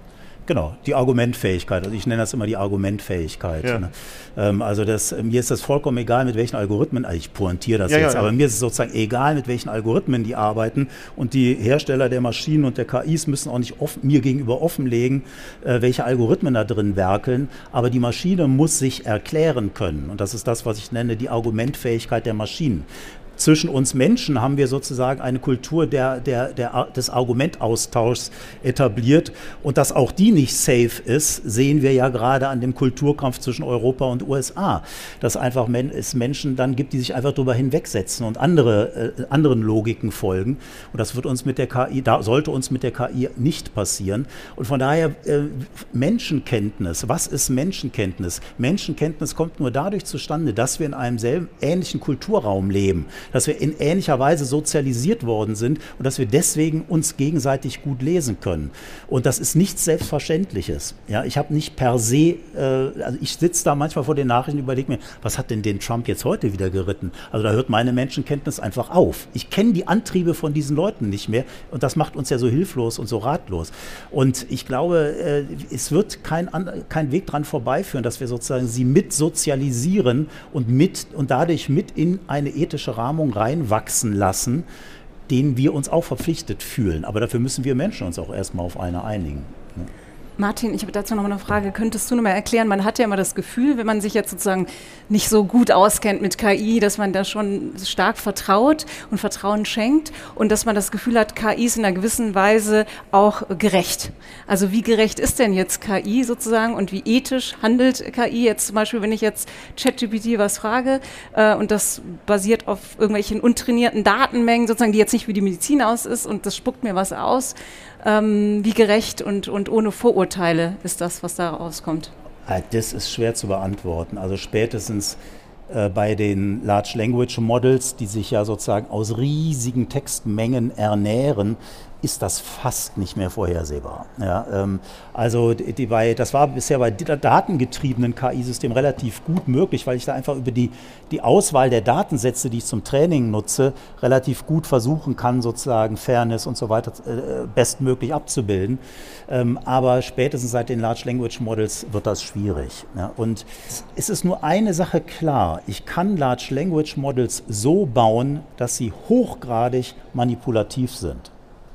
Genau, die Argumentfähigkeit. Also ich nenne das immer die Argumentfähigkeit. Ja. Ne? Ähm, also das, mir ist das vollkommen egal, mit welchen Algorithmen, also ich pointiere das ja, jetzt, ja, ja. aber mir ist es sozusagen egal, mit welchen Algorithmen die arbeiten, und die Hersteller der Maschinen und der K Is müssen auch nicht offen, mir gegenüber offenlegen, äh, welche Algorithmen da drin werkeln, aber die Maschine muss sich erklären können, und das ist das, was ich nenne, die Argumentfähigkeit der Maschinen. Zwischen uns Menschen haben wir sozusagen eine Kultur der, der, der, des Argumentaustauschs etabliert, und dass auch die nicht safe ist, sehen wir ja gerade an dem Kulturkampf zwischen Europa und U S A, dass einfach men- es Menschen dann gibt, die sich einfach darüber hinwegsetzen und andere, äh, anderen Logiken folgen, und das wird uns mit der K I, da sollte uns mit der K I nicht passieren, und von daher äh, Menschenkenntnis, was ist Menschenkenntnis? Menschenkenntnis kommt nur dadurch zustande, dass wir in einem selben ähnlichen Kulturraum leben, dass wir in ähnlicher Weise sozialisiert worden sind und dass wir deswegen uns gegenseitig gut lesen können. Und das ist nichts Selbstverständliches. Ja, ich habe nicht per se, äh, also ich sitze da manchmal vor den Nachrichten und überlege mir, was hat denn den Trump jetzt heute wieder geritten? Also da hört meine Menschenkenntnis einfach auf. Ich kenne die Antriebe von diesen Leuten nicht mehr, und das macht uns ja so hilflos und so ratlos. Und ich glaube, äh, es wird kein, kein Weg dran vorbeiführen, dass wir sozusagen sie mit sozialisieren und, mit, und dadurch mit in eine ethische Rahmung reinwachsen lassen, denen wir uns auch verpflichtet fühlen. Aber dafür müssen wir Menschen uns auch erstmal auf eine einigen. Martin, ich habe dazu noch mal eine Frage. Könntest du noch mal erklären, man hat ja immer das Gefühl, wenn man sich jetzt sozusagen nicht so gut auskennt mit K I, dass man da schon stark vertraut und Vertrauen schenkt, und dass man das Gefühl hat, K I ist in einer gewissen Weise auch gerecht. Also wie gerecht ist denn jetzt K I sozusagen, und wie ethisch handelt K I jetzt zum Beispiel, wenn ich jetzt ChatGPT was frage äh, und das basiert auf irgendwelchen untrainierten Datenmengen, sozusagen, die jetzt nicht wie die Medizin aus ist, und das spuckt mir was aus. Ähm, wie gerecht und, und ohne Vorurteile ist das, was da rauskommt? Das ist schwer zu beantworten. Also spätestens äh, bei den Large Language Models, die sich ja sozusagen aus riesigen Textmengen ernähren, ist das fast nicht mehr vorhersehbar. Ja, ähm, also die, bei, das war bisher bei datengetriebenen K I-Systemen relativ gut möglich, weil ich da einfach über die, die Auswahl der Datensätze, die ich zum Training nutze, relativ gut versuchen kann, sozusagen Fairness und so weiter äh, bestmöglich abzubilden. Ähm, aber spätestens seit den Large Language Models wird das schwierig. Ja, und es ist nur eine Sache klar: Ich kann Large Language Models so bauen, dass sie hochgradig manipulativ sind.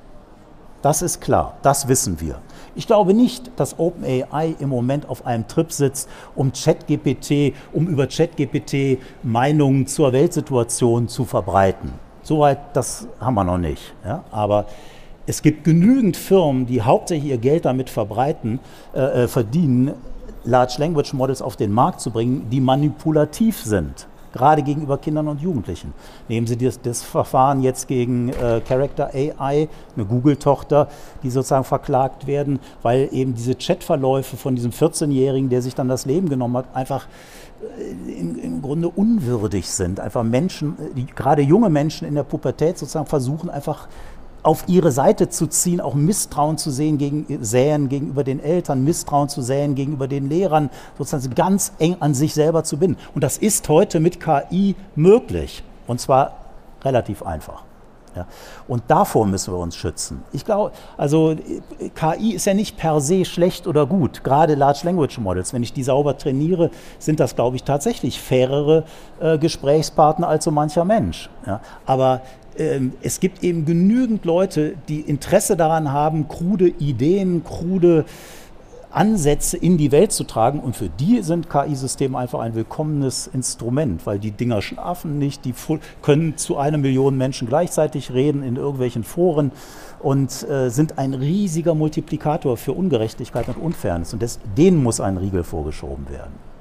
Das ist klar, das wissen wir. Ich glaube nicht, dass OpenAI im Moment auf einem Trip sitzt, um ChatGPT, um über ChatGPT Meinungen zur Weltsituation zu verbreiten. Soweit, das haben wir noch nicht. Ja? Aber es gibt genügend Firmen, die hauptsächlich ihr Geld damit verbreiten, äh, verdienen, Large Language Models auf den Markt zu bringen, die manipulativ sind. Gerade gegenüber Kindern und Jugendlichen. Nehmen Sie das, das Verfahren jetzt gegen äh, Character A I, eine Google-Tochter, die sozusagen verklagt werden, weil eben diese Chatverläufe von diesem vierzehnjährigen, der sich dann das Leben genommen hat, einfach äh, im, im Grunde unwürdig sind. Einfach Menschen, die, gerade junge Menschen in der Pubertät sozusagen versuchen, einfach auf ihre Seite zu ziehen, auch Misstrauen zu sehen, gegen, säen gegenüber den Eltern, Misstrauen zu säen gegenüber den Lehrern, sozusagen ganz eng an sich selber zu binden. Und das ist heute mit K I möglich, und zwar relativ einfach. Ja. Und davor müssen wir uns schützen. Ich glaube, also K I ist ja nicht per se schlecht oder gut. Gerade Large Language Models, wenn ich die sauber trainiere, sind das, glaube ich, tatsächlich fairere äh, Gesprächspartner als so mancher Mensch. Ja. Aber es gibt eben genügend Leute, die Interesse daran haben, krude Ideen, krude Ansätze in die Welt zu tragen, und für die sind K I-Systeme einfach ein willkommenes Instrument, weil die Dinger schlafen nicht, die können zu einer Million Menschen gleichzeitig reden in irgendwelchen Foren und äh, sind ein riesiger Multiplikator für Ungerechtigkeit und Unfairness, und das, denen muss ein Riegel vorgeschoben werden.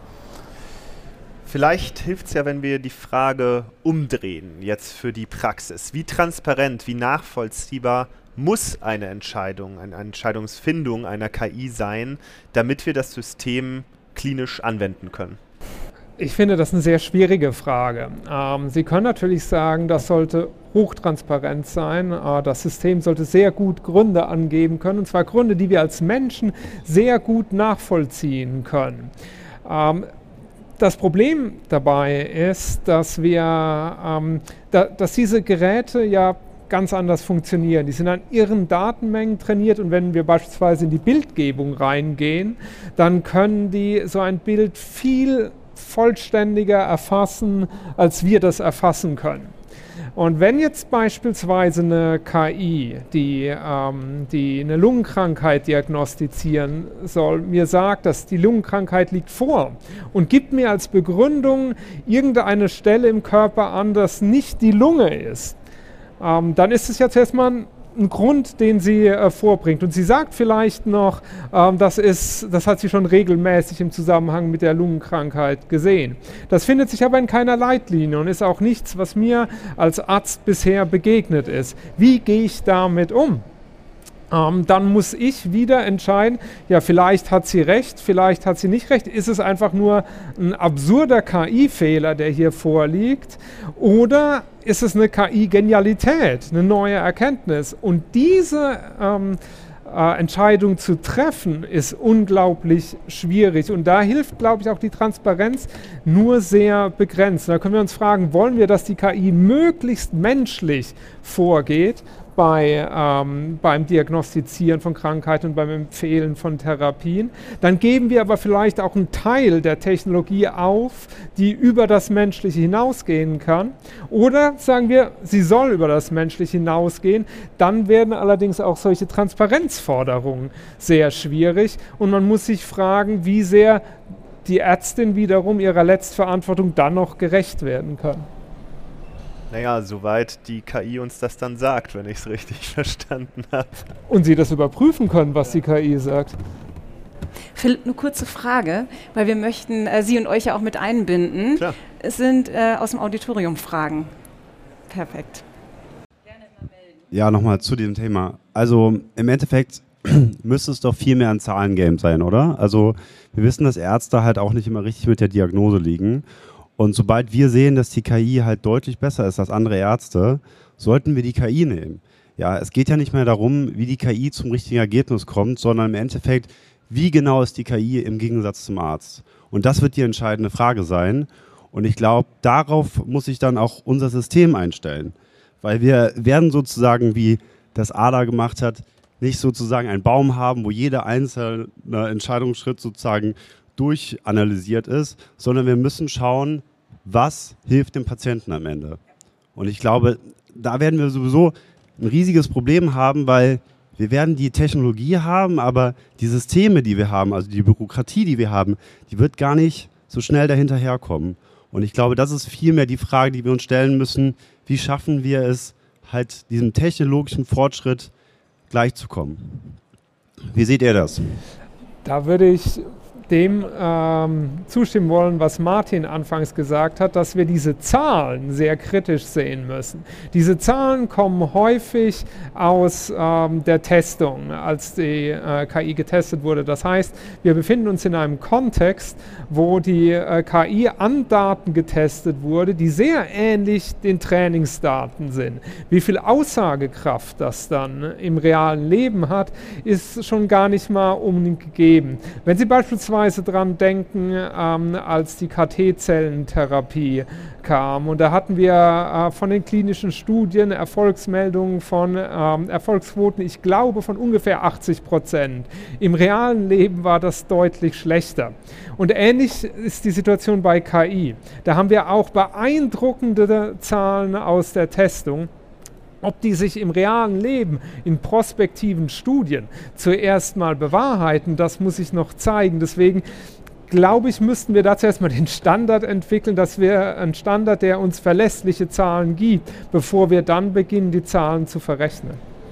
Vielleicht hilft es ja, wenn wir die Frage umdrehen, jetzt für die Praxis. Wie transparent, wie nachvollziehbar muss eine Entscheidung, eine Entscheidungsfindung einer K I sein, damit wir das System klinisch anwenden können? Ich finde das eine sehr schwierige Frage. Ähm, Sie können natürlich sagen, das sollte hochtransparent sein. Äh, das System sollte sehr gut Gründe angeben können, und zwar Gründe, die wir als Menschen sehr gut nachvollziehen können. Ähm, Das Problem dabei ist, dass wir, ähm, da, dass diese Geräte ja ganz anders funktionieren. Die sind an irren Datenmengen trainiert und wenn wir beispielsweise in die Bildgebung reingehen, dann können die so ein Bild viel vollständiger erfassen, als wir das erfassen können. Und wenn jetzt beispielsweise eine K I, die, ähm, die eine Lungenkrankheit diagnostizieren soll, mir sagt, dass die Lungenkrankheit liegt vor und gibt mir als Begründung irgendeine Stelle im Körper an, dass nicht die Lunge ist, ähm, dann ist es jetzt erstmal ein ein Grund, den sie äh, vorbringt. Und sie sagt vielleicht noch, ähm, das, ist, das hat sie schon regelmäßig im Zusammenhang mit der Lungenkrankheit gesehen. Das findet sich aber in keiner Leitlinie und ist auch nichts, was mir als Arzt bisher begegnet ist. Wie gehe ich damit um? Ähm, dann muss ich wieder entscheiden, ja, vielleicht hat sie recht, vielleicht hat sie nicht recht. Ist es einfach nur ein absurder K I-Fehler, der hier vorliegt? Oder ist es eine K I-Genialität, eine neue Erkenntnis? Und diese ähm, äh, Entscheidung zu treffen, ist unglaublich schwierig. Und da hilft, glaube ich, auch die Transparenz nur sehr begrenzt. Da können wir uns fragen, wollen wir, dass die K I möglichst menschlich vorgeht, Bei, ähm, beim Diagnostizieren von Krankheiten und beim Empfehlen von Therapien. Dann geben wir aber vielleicht auch einen Teil der Technologie auf, die über das Menschliche hinausgehen kann. Oder sagen wir, sie soll über das Menschliche hinausgehen. Dann werden allerdings auch solche Transparenzforderungen sehr schwierig. Und man muss sich fragen, wie sehr die Ärztin wiederum ihrer Letztverantwortung dann noch gerecht werden kann. Naja, soweit die K I uns das dann sagt, wenn ich es richtig verstanden habe. Und Sie das überprüfen können, was die K I sagt. Philipp, eine kurze Frage, weil wir möchten äh, Sie und euch ja auch mit einbinden. Klar. Es sind äh, aus dem Auditorium Fragen. Perfekt. Ja, nochmal zu dem Thema. Also im Endeffekt müsste es doch viel mehr ein Zahlengame sein, oder? Also wir wissen, dass Ärzte halt auch nicht immer richtig mit der Diagnose liegen. Und sobald wir sehen, dass die K I halt deutlich besser ist als andere Ärzte, sollten wir die K I nehmen. Ja, es geht ja nicht mehr darum, wie die K I zum richtigen Ergebnis kommt, sondern im Endeffekt, wie genau ist die K I im Gegensatz zum Arzt? Und das wird die entscheidende Frage sein. Und ich glaube, darauf muss sich dann auch unser System einstellen. Weil wir werden sozusagen, wie das A D A gemacht hat, nicht sozusagen einen Baum haben, wo jeder einzelne Entscheidungsschritt sozusagen durchanalysiert ist, sondern wir müssen schauen, was hilft dem Patienten am Ende. Und ich glaube, da werden wir sowieso ein riesiges Problem haben, weil wir werden die Technologie haben, aber die Systeme, die wir haben, also die Bürokratie, die wir haben, die wird gar nicht so schnell dahinterherkommen. Und ich glaube, das ist vielmehr die Frage, die wir uns stellen müssen, wie schaffen wir es, halt diesem technologischen Fortschritt gleichzukommen. Wie seht ihr das? Da würde ich dem ähm, zustimmen wollen, was Martin anfangs gesagt hat, dass wir diese Zahlen sehr kritisch sehen müssen. Diese Zahlen kommen häufig aus ähm, der Testung, als die äh, K I getestet wurde. Das heißt, wir befinden uns in einem Kontext, wo die äh, K I an Daten getestet wurde, die sehr ähnlich den Trainingsdaten sind. Wie viel Aussagekraft das dann im realen Leben hat, ist schon gar nicht mal unbedingt gegeben. Wenn Sie beispielsweise dran denken, ähm, als die K T-Zellentherapie kam. Und da hatten wir äh, von den klinischen Studien Erfolgsmeldungen von ähm, Erfolgsquoten, ich glaube, von ungefähr achtzig Prozent. Im realen Leben war das deutlich schlechter. Und ähnlich ist die Situation bei K I. Da haben wir auch beeindruckende Zahlen aus der Testung. Ob die sich im realen Leben in prospektiven Studien zuerst mal bewahrheiten, das muss ich noch zeigen. Deswegen glaube ich, müssten wir dazu erstmal den Standard entwickeln, dass wir einen Standard, der uns verlässliche Zahlen gibt, bevor wir dann beginnen, die Zahlen zu verrechnen.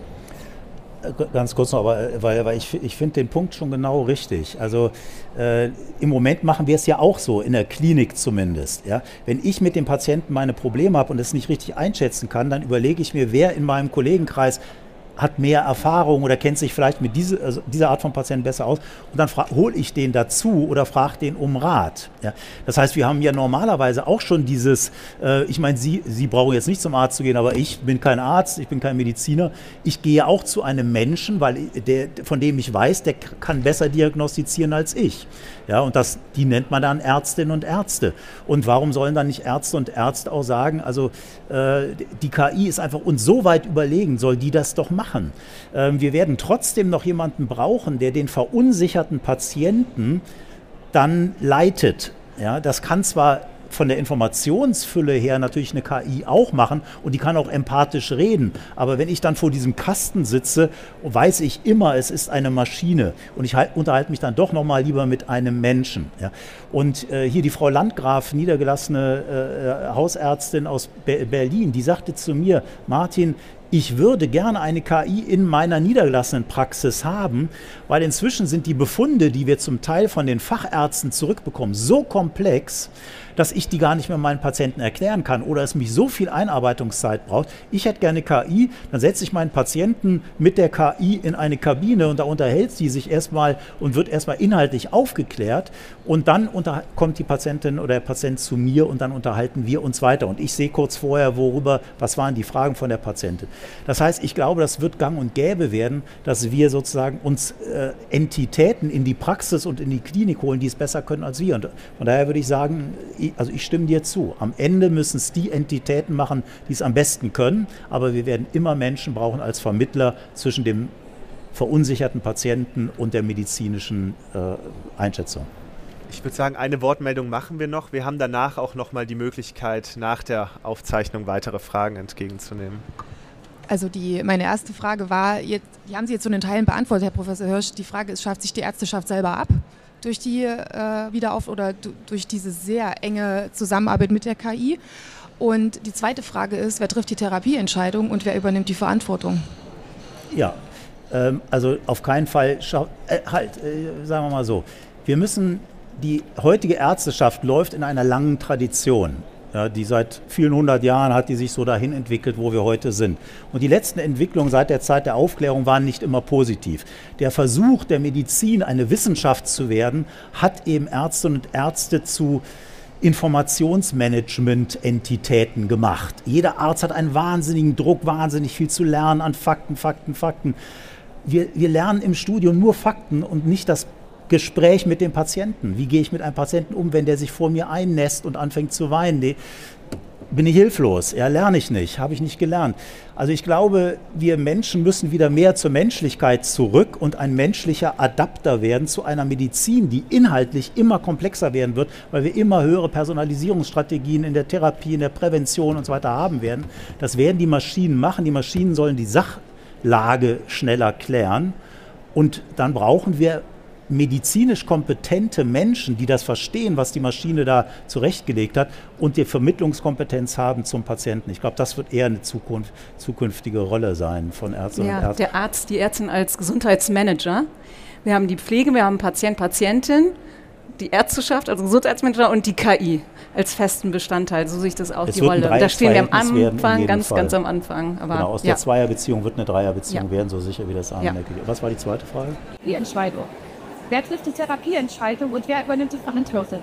Ganz kurz noch, aber weil, weil ich, ich finde den Punkt schon genau richtig. Also äh, im Moment machen wir es ja auch so, in der Klinik zumindest. Ja? Wenn ich mit dem Patienten meine Probleme habe und es nicht richtig einschätzen kann, dann überlege ich mir, wer in meinem Kollegenkreis hat mehr Erfahrung oder kennt sich vielleicht mit diese, also dieser Art von Patienten besser aus und dann hole ich den dazu oder frage den um Rat. Ja. Das heißt, wir haben ja normalerweise auch schon dieses, äh, ich meine, Sie, Sie brauchen jetzt nicht zum Arzt zu gehen, aber ich bin kein Arzt, ich bin kein Mediziner. Ich gehe auch zu einem Menschen, weil der, von dem ich weiß, der kann besser diagnostizieren als ich. Ja, und das, die nennt man dann Ärztinnen und Ärzte. Und warum sollen dann nicht Ärzte und Ärzte auch sagen, also äh, die K I ist einfach uns so weit überlegen, soll die das doch machen? Ähm, wir werden trotzdem noch jemanden brauchen, der den verunsicherten Patienten dann leitet. Ja, das kann zwar von der Informationsfülle her natürlich eine K I auch machen und die kann auch empathisch reden. Aber wenn ich dann vor diesem Kasten sitze, weiß ich immer, es ist eine Maschine und ich halt, unterhalte mich dann doch nochmal lieber mit einem Menschen. Ja. Und äh, hier die Frau Landgraf, niedergelassene äh, Hausärztin aus Be- Berlin, die sagte zu mir, Martin, ich würde gerne eine K I in meiner niedergelassenen Praxis haben, weil inzwischen sind die Befunde, die wir zum Teil von den Fachärzten zurückbekommen, so komplex, dass ich die gar nicht mehr meinen Patienten erklären kann oder es mich so viel Einarbeitungszeit braucht. Ich hätte gerne K I, dann setze ich meinen Patienten mit der K I in eine Kabine und da unterhält sie sich erstmal und wird erstmal inhaltlich aufgeklärt und dann unter, kommt die Patientin oder der Patient zu mir und dann unterhalten wir uns weiter. Und ich sehe kurz vorher, worüber, was waren die Fragen von der Patientin. Das heißt, ich glaube, das wird gang und gäbe werden, dass wir sozusagen uns äh, Entitäten in die Praxis und in die Klinik holen, die es besser können als wir. Und von daher würde ich sagen, also ich stimme dir zu. Am Ende müssen es die Entitäten machen, die es am besten können, aber wir werden immer Menschen brauchen als Vermittler zwischen dem verunsicherten Patienten und der medizinischen äh, Einschätzung. Ich würde sagen, eine Wortmeldung machen wir noch. Wir haben danach auch nochmal die Möglichkeit, nach der Aufzeichnung weitere Fragen entgegenzunehmen. Also die, meine erste Frage war, jetzt, die haben Sie jetzt so in Teilen beantwortet, Herr Professor Hirsch. Die Frage ist, schafft sich die Ärzteschaft selber ab durch die äh, Wiederauf- oder d- durch diese sehr enge Zusammenarbeit mit der K I? Und die zweite Frage ist, wer trifft die Therapieentscheidung und wer übernimmt die Verantwortung? Ja, ähm, also auf keinen Fall, schau, äh, halt, äh, sagen wir mal so, wir müssen, die heutige Ärzteschaft läuft in einer langen Tradition. Ja, die seit vielen hundert Jahren hat die sich so dahin entwickelt, wo wir heute sind. Und die letzten Entwicklungen seit der Zeit der Aufklärung waren nicht immer positiv. Der Versuch der Medizin, eine Wissenschaft zu werden, hat eben Ärztinnen und Ärzte zu Informationsmanagement-Entitäten gemacht. Jeder Arzt hat einen wahnsinnigen Druck, wahnsinnig viel zu lernen an Fakten, Fakten, Fakten. Wir, wir lernen im Studium nur Fakten und nicht das Gespräch mit dem Patienten. Wie gehe ich mit einem Patienten um, wenn der sich vor mir einnässt und anfängt zu weinen? Nee, bin ich hilflos. Ja, lerne ich nicht, habe ich nicht gelernt. Also ich glaube, wir Menschen müssen wieder mehr zur Menschlichkeit zurück und ein menschlicher Adapter werden zu einer Medizin, die inhaltlich immer komplexer werden wird, weil wir immer höhere Personalisierungsstrategien in der Therapie, in der Prävention und so weiter haben werden. Das werden die Maschinen machen. Die Maschinen sollen die Sachlage schneller klären und dann brauchen wir medizinisch kompetente Menschen, die das verstehen, was die Maschine da zurechtgelegt hat und die Vermittlungskompetenz haben zum Patienten. Ich glaube, das wird eher eine Zukunft, zukünftige Rolle sein von Ärzten ja, und Ärzten. Der Arzt, die Ärztin als Gesundheitsmanager. Wir haben die Pflege, wir haben Patient, Patientin, die Ärzteschaft, also Gesundheitsmanager und die K I als festen Bestandteil. So sehe ich das auch, es die Rolle. Da stehen wir am Anfang, ganz, Fall. ganz am Anfang. Aber genau, aus ja. der Zweierbeziehung wird eine Dreierbeziehung ja. werden, so sicher wie das andere. Ja. Was war die zweite Frage? Die Entscheidung. Wer trifft die Therapieentscheidung und wer übernimmt die Verantwortung?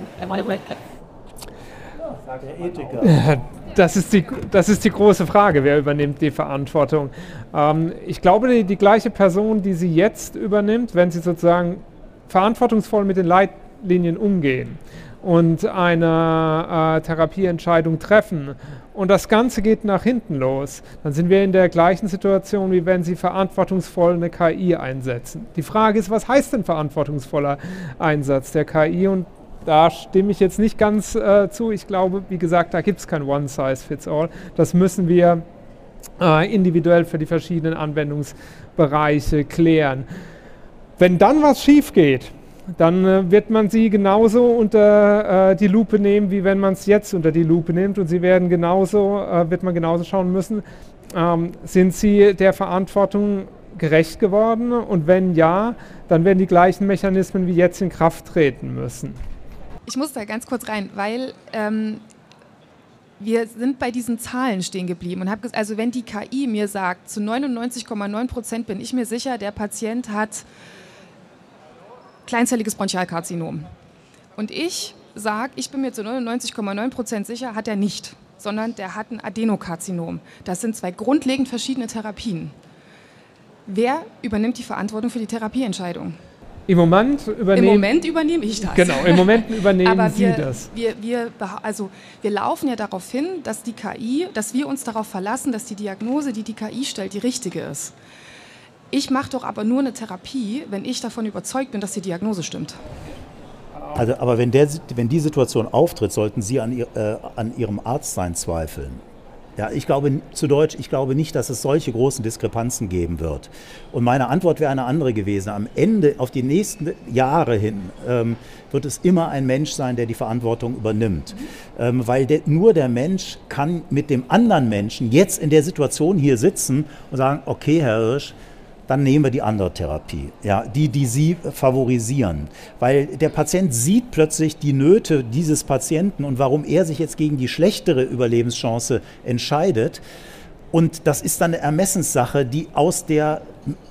Der Ethiker. Das ist, die, das ist die große Frage, wer übernimmt die Verantwortung. Ähm, ich glaube, die, die gleiche Person, die sie jetzt übernimmt, wenn sie sozusagen verantwortungsvoll mit den Leitlinien umgehen und eine äh, Therapieentscheidung treffen und das Ganze geht nach hinten los, dann sind wir in der gleichen Situation, wie wenn Sie verantwortungsvoll eine K I einsetzen. Die Frage ist, was heißt denn verantwortungsvoller Einsatz der K I? Und da stimme ich jetzt nicht ganz äh, zu. Ich glaube, wie gesagt, da gibt es kein One-Size-Fits-All. Das müssen wir äh, individuell für die verschiedenen Anwendungsbereiche klären. Wenn dann was schief geht, dann äh, wird man sie genauso unter äh, die Lupe nehmen, wie wenn man es jetzt unter die Lupe nimmt. Und sie werden genauso, äh, wird man genauso schauen müssen, ähm, sind sie der Verantwortung gerecht geworden? Und wenn ja, dann werden die gleichen Mechanismen wie jetzt in Kraft treten müssen. Ich muss da ganz kurz rein, weil ähm, wir sind bei diesen Zahlen stehen geblieben und habe gesagt, also wenn die K I mir sagt, zu neunundneunzig Komma neun Prozent bin ich mir sicher, der Patient hat kleinzelliges Bronchialkarzinom. Und ich sage, ich bin mir zu neunundneunzig Komma neun Prozent sicher, hat er nicht, sondern der hat ein Adenokarzinom. Das sind zwei grundlegend verschiedene Therapien. Wer übernimmt die Verantwortung für die Therapieentscheidung? Im Moment übernehmen, Im Moment übernehme ich das. Genau, im Moment übernehmen Aber Sie wir, das. Wir, wir, also wir laufen ja darauf hin, dass die K I, dass wir uns darauf verlassen, dass die Diagnose, die die K I stellt, die richtige ist. Ich mache doch aber nur eine Therapie, wenn ich davon überzeugt bin, dass die Diagnose stimmt. Also, aber wenn, der, wenn die Situation auftritt, sollten Sie an, ihr, äh, an Ihrem Arztsein zweifeln. Ja, ich glaube, zu Deutsch, ich glaube nicht, dass es solche großen Diskrepanzen geben wird. Und meine Antwort wäre eine andere gewesen. Am Ende, auf die nächsten Jahre hin, ähm, wird es immer ein Mensch sein, der die Verantwortung übernimmt. Mhm. Ähm, weil der, nur der Mensch kann mit dem anderen Menschen jetzt in der Situation hier sitzen und sagen, okay, Herr Hirsch, dann nehmen wir die andere Therapie, ja, die, die Sie favorisieren. Weil der Patient sieht plötzlich die Nöte dieses Patienten und warum er sich jetzt gegen die schlechtere Überlebenschance entscheidet. Und das ist dann eine Ermessenssache, die aus der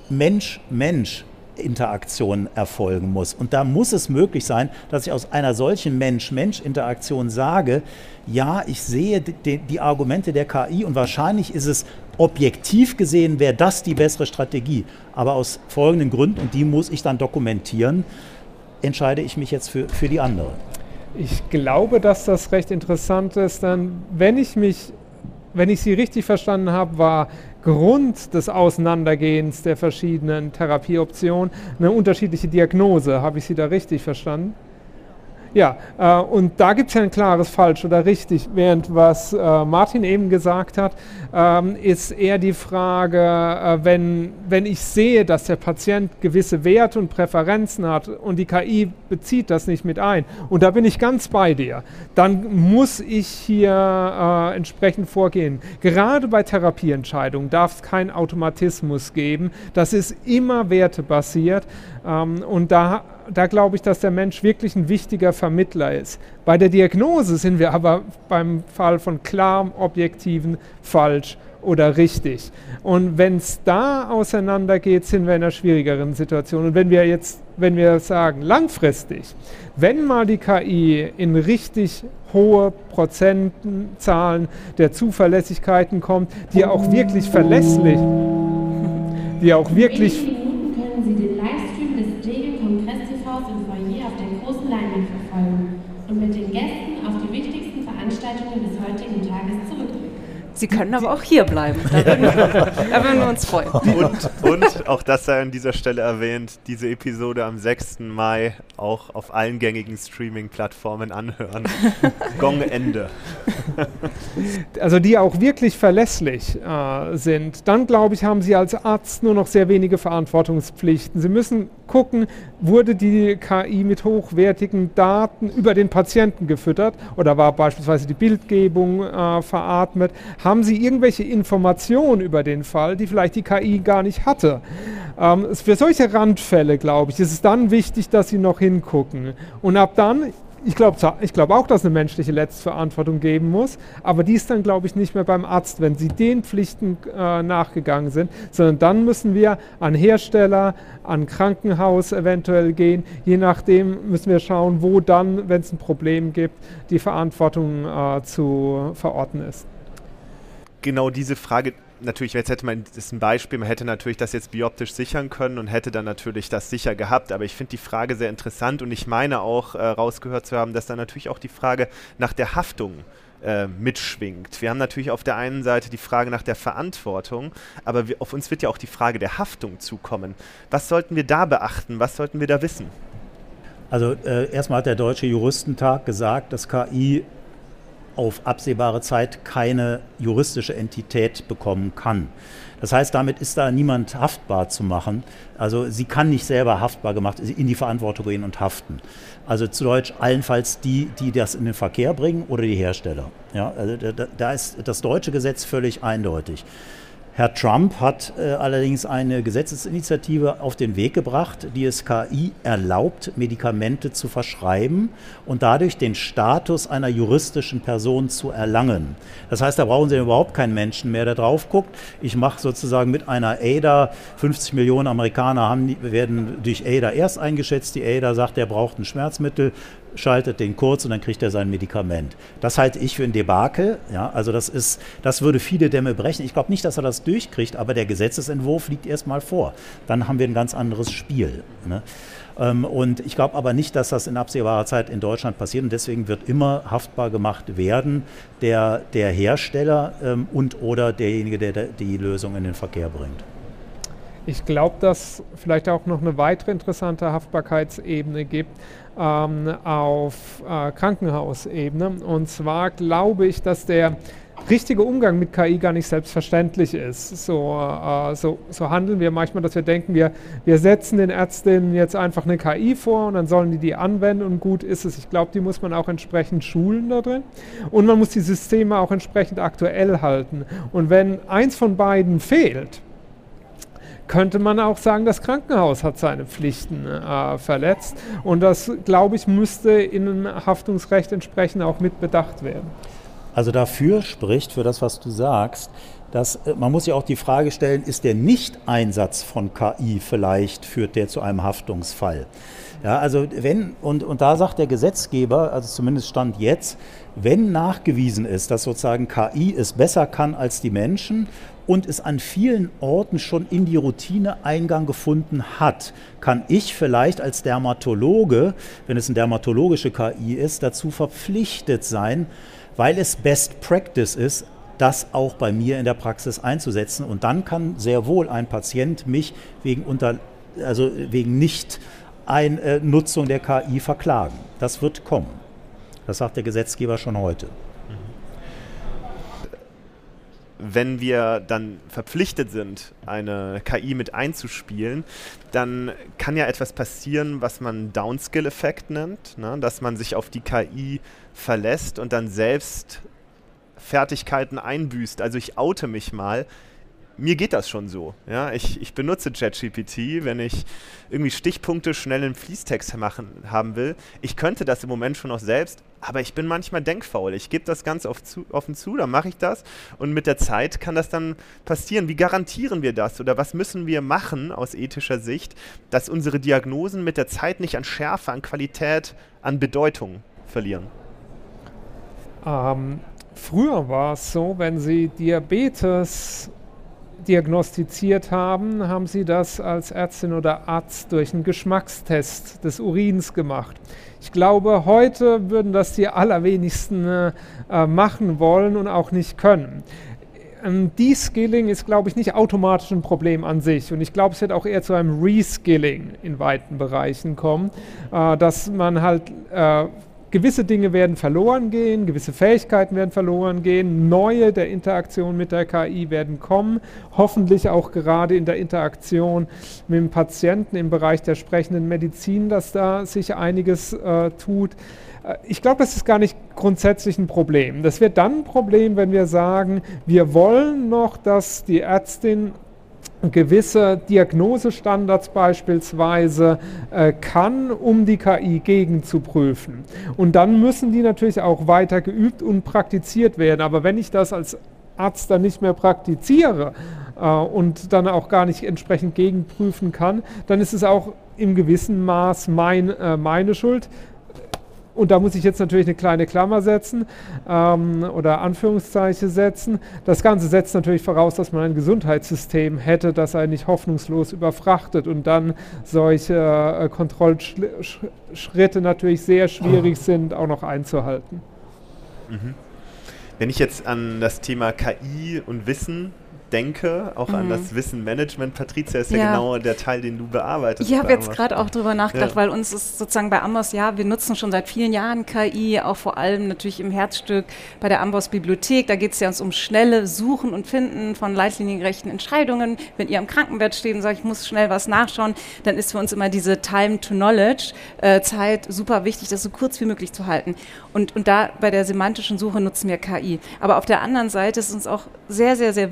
Mensch-Mensch-Interaktion erfolgen muss. Und da muss es möglich sein, dass ich aus einer solchen Mensch-Mensch-Interaktion sage, ja, ich sehe die, die Argumente der K I und wahrscheinlich ist es objektiv gesehen, wäre das die bessere Strategie. Aber aus folgenden Gründen, und die muss ich dann dokumentieren, entscheide ich mich jetzt für, für die andere. Ich glaube, dass das recht interessant ist, denn wenn ich mich, wenn ich Sie richtig verstanden habe, war Grund des Auseinandergehens der verschiedenen Therapieoptionen eine unterschiedliche Diagnose. Habe ich Sie da richtig verstanden? Ja, äh, und da gibt es ja ein klares Falsch oder richtig, während was äh, Martin eben gesagt hat, ähm, ist eher die Frage, äh, wenn, wenn ich sehe, dass der Patient gewisse Werte und Präferenzen hat und die K I bezieht das nicht mit ein, und da bin ich ganz bei dir, dann muss ich hier äh, entsprechend vorgehen. Gerade bei Therapieentscheidungen darf es keinen Automatismus geben, das ist immer wertebasiert, ähm, und da Da glaube ich, dass der Mensch wirklich ein wichtiger Vermittler ist. Bei der Diagnose sind wir aber beim Fall von klarem, objektiven, falsch oder richtig. Und wenn es da auseinandergeht, sind wir in einer schwierigeren Situation. Und wenn wir jetzt, wenn wir sagen, langfristig, wenn mal die K I in richtig hohe Prozentzahlen der Zuverlässigkeiten kommt, die auch wirklich verlässlich, die auch wirklich... können Sie den Livestream des Tegel Kongress T Vs im Foyer auf der großen Leinwand verfolgen und mit den Gästen auf die wichtigsten Veranstaltungen des heutigen Tages zurückblicken. Sie können aber auch hier bleiben. Da würden wir, da würden wir uns freuen. Und, und, auch das sei an dieser Stelle erwähnt, diese Episode am sechsten Mai auch auf allen gängigen Streaming-Plattformen anhören. Gong Ende. Also die auch wirklich verlässlich äh, sind. Dann, glaube ich, haben Sie als Arzt nur noch sehr wenige Verantwortungspflichten. Sie müssen gucken, wurde die K I mit hochwertigen Daten über den Patienten gefüttert oder war beispielsweise die Bildgebung äh, veratmet? Haben Sie irgendwelche Informationen über den Fall, die vielleicht die K I gar nicht hatte? Ähm, für solche Randfälle, glaube ich, ist es dann wichtig, dass Sie noch hingucken. Und ab dann, ich glaube ich glaub auch, dass es eine menschliche Letztverantwortung geben muss, aber die ist dann, glaube ich, nicht mehr beim Arzt, wenn Sie den Pflichten äh, nachgegangen sind, sondern dann müssen wir an Hersteller, an Krankenhaus eventuell gehen. Je nachdem müssen wir schauen, wo dann, wenn es ein Problem gibt, die Verantwortung äh, zu verorten ist. Genau diese Frage, natürlich, jetzt hätte man, das ist ein Beispiel, man hätte natürlich das jetzt bioptisch sichern können und hätte dann natürlich das sicher gehabt, aber ich finde die Frage sehr interessant und ich meine auch äh, rausgehört zu haben, dass dann natürlich auch die Frage nach der Haftung äh, mitschwingt. Wir haben natürlich auf der einen Seite die Frage nach der Verantwortung, aber wir, auf uns wird ja auch die Frage der Haftung zukommen. Was sollten wir da beachten? Was sollten wir da wissen? Also äh, erstmal hat der Deutsche Juristentag gesagt, dass K I auf absehbare Zeit keine juristische Entität bekommen kann. Das heißt, damit ist da niemand haftbar zu machen. Also sie kann nicht selber haftbar gemacht, in die Verantwortung gehen und haften. Also zu Deutsch allenfalls die, die das in den Verkehr bringen oder die Hersteller. Ja, also da, da ist das deutsche Gesetz völlig eindeutig. Herr Trump hat äh, allerdings eine Gesetzesinitiative auf den Weg gebracht, die es K I erlaubt, Medikamente zu verschreiben und dadurch den Status einer juristischen Person zu erlangen. Das heißt, da brauchen Sie überhaupt keinen Menschen mehr, der drauf guckt. Ich mache sozusagen mit einer A D A, fünfzig Millionen Amerikaner haben, werden durch A D A erst eingeschätzt. Die A D A sagt, er braucht ein Schmerzmittel, schaltet den kurz und dann kriegt er sein Medikament. Das halte ich für ein Debakel. Ja, also das ist, das würde viele Dämme brechen. Ich glaube nicht, dass er das durchkriegt, aber der Gesetzesentwurf liegt erst mal vor. Dann haben wir ein ganz anderes Spiel. Ne? Ähm, und ich glaube aber nicht, dass das in absehbarer Zeit in Deutschland passiert. Und deswegen wird immer haftbar gemacht werden der, der Hersteller ähm, und oder derjenige, der, der die Lösung in den Verkehr bringt. Ich glaube, dass vielleicht auch noch eine weitere interessante Haftbarkeitsebene gibt ähm, auf äh, Krankenhausebene. Und zwar glaube ich, dass der richtige Umgang mit K I gar nicht selbstverständlich ist. So, äh, so, so handeln wir manchmal, dass wir denken, wir, wir setzen den Ärztinnen jetzt einfach eine K I vor und dann sollen die die anwenden und gut ist es. Ich glaube, die muss man auch entsprechend schulen da drin und man muss die Systeme auch entsprechend aktuell halten. Und wenn eins von beiden fehlt, könnte man auch sagen, das Krankenhaus hat seine Pflichten äh, verletzt. Und das, glaube ich, müsste in einem Haftungsrecht entsprechend auch mit bedacht werden. Also dafür spricht, für das, was du sagst, dass man muss ja auch die Frage stellen, ist der Nicht-Einsatz von K I vielleicht, führt der zu einem Haftungsfall? Ja, also wenn, und, und da sagt der Gesetzgeber, also zumindest Stand jetzt, wenn nachgewiesen ist, dass sozusagen K I es besser kann als die Menschen und es an vielen Orten schon in die Routine Eingang gefunden hat, kann ich vielleicht als Dermatologe, wenn es eine dermatologische K I ist, dazu verpflichtet sein, weil es Best Practice ist, das auch bei mir in der Praxis einzusetzen. Und dann kann sehr wohl ein Patient mich wegen, unter, also wegen Nicht-Nutzung der K I verklagen. Das wird kommen. Das sagt der Gesetzgeber schon heute. Wenn wir dann verpflichtet sind, eine K I mit einzuspielen, dann kann ja etwas passieren, was man Downskill-Effekt nennt, ne? Dass man sich auf die K I verlässt und dann selbst Fertigkeiten einbüßt. Also ich oute mich mal. Mir geht das schon so. Ja? Ich, ich benutze ChatGPT, wenn ich irgendwie Stichpunkte schnell in Fließtext machen, haben will. Ich könnte das im Moment schon noch selbst, aber ich bin manchmal denkfaul. Ich gebe das ganz oft zu, offen zu, dann mache ich das und mit der Zeit kann das dann passieren. Wie garantieren wir das oder was müssen wir machen aus ethischer Sicht, dass unsere Diagnosen mit der Zeit nicht an Schärfe, an Qualität, an Bedeutung verlieren? Ähm, früher war es so, wenn Sie Diabetes diagnostiziert haben, haben Sie das als Ärztin oder Arzt durch einen Geschmackstest des Urins gemacht. Ich glaube, heute würden das die allerwenigsten äh, machen wollen und auch nicht können. Ähm, De-Skilling ist, glaube ich, nicht automatisch ein Problem an sich und ich glaube, es wird auch eher zu einem Reskilling in weiten Bereichen kommen, äh, dass man halt äh, gewisse Dinge werden verloren gehen, gewisse Fähigkeiten werden verloren gehen, neue der Interaktion mit der K I werden kommen, hoffentlich auch gerade in der Interaktion mit dem Patienten im Bereich der sprechenden Medizin, dass da sich einiges äh, tut. Ich glaube, das ist gar nicht grundsätzlich ein Problem. Das wird dann ein Problem, wenn wir sagen, wir wollen noch, dass die Ärztin gewisse Diagnosestandards beispielsweise äh, kann, um die K I gegenzuprüfen. Und dann müssen die natürlich auch weiter geübt und praktiziert werden. Aber wenn ich das als Arzt dann nicht mehr praktiziere äh, und dann auch gar nicht entsprechend gegenprüfen kann, dann ist es auch im gewissen Maß mein, äh, meine Schuld. Und da muss ich jetzt natürlich eine kleine Klammer setzen ähm, oder Anführungszeichen setzen. Das Ganze setzt natürlich voraus, dass man ein Gesundheitssystem hätte, das einen nicht hoffnungslos überfrachtet und dann solche äh, Kontrollschritte natürlich sehr schwierig sind, auch noch einzuhalten. Mhm. Wenn ich jetzt an das Thema K I und Wissen denke, auch mhm. an das Wissenmanagement. Patricia, ist ja, ja genau der Teil, den du bearbeitest. Ich habe jetzt gerade auch drüber nachgedacht, ja. weil uns ist sozusagen bei Amboss, ja, wir nutzen schon seit vielen Jahren K I, auch vor allem natürlich im Herzstück bei der Amboss Bibliothek. Da geht es ja uns um schnelle Suchen und Finden von leitliniengerechten Entscheidungen. Wenn ihr am Krankenbett steht und sagt, ich muss schnell was nachschauen, dann ist für uns immer diese Time-to-Knowledge-Zeit super wichtig, das so kurz wie möglich zu halten. Und, und da bei der semantischen Suche nutzen wir K I. Aber auf der anderen Seite ist uns auch sehr, sehr, sehr wichtig eben,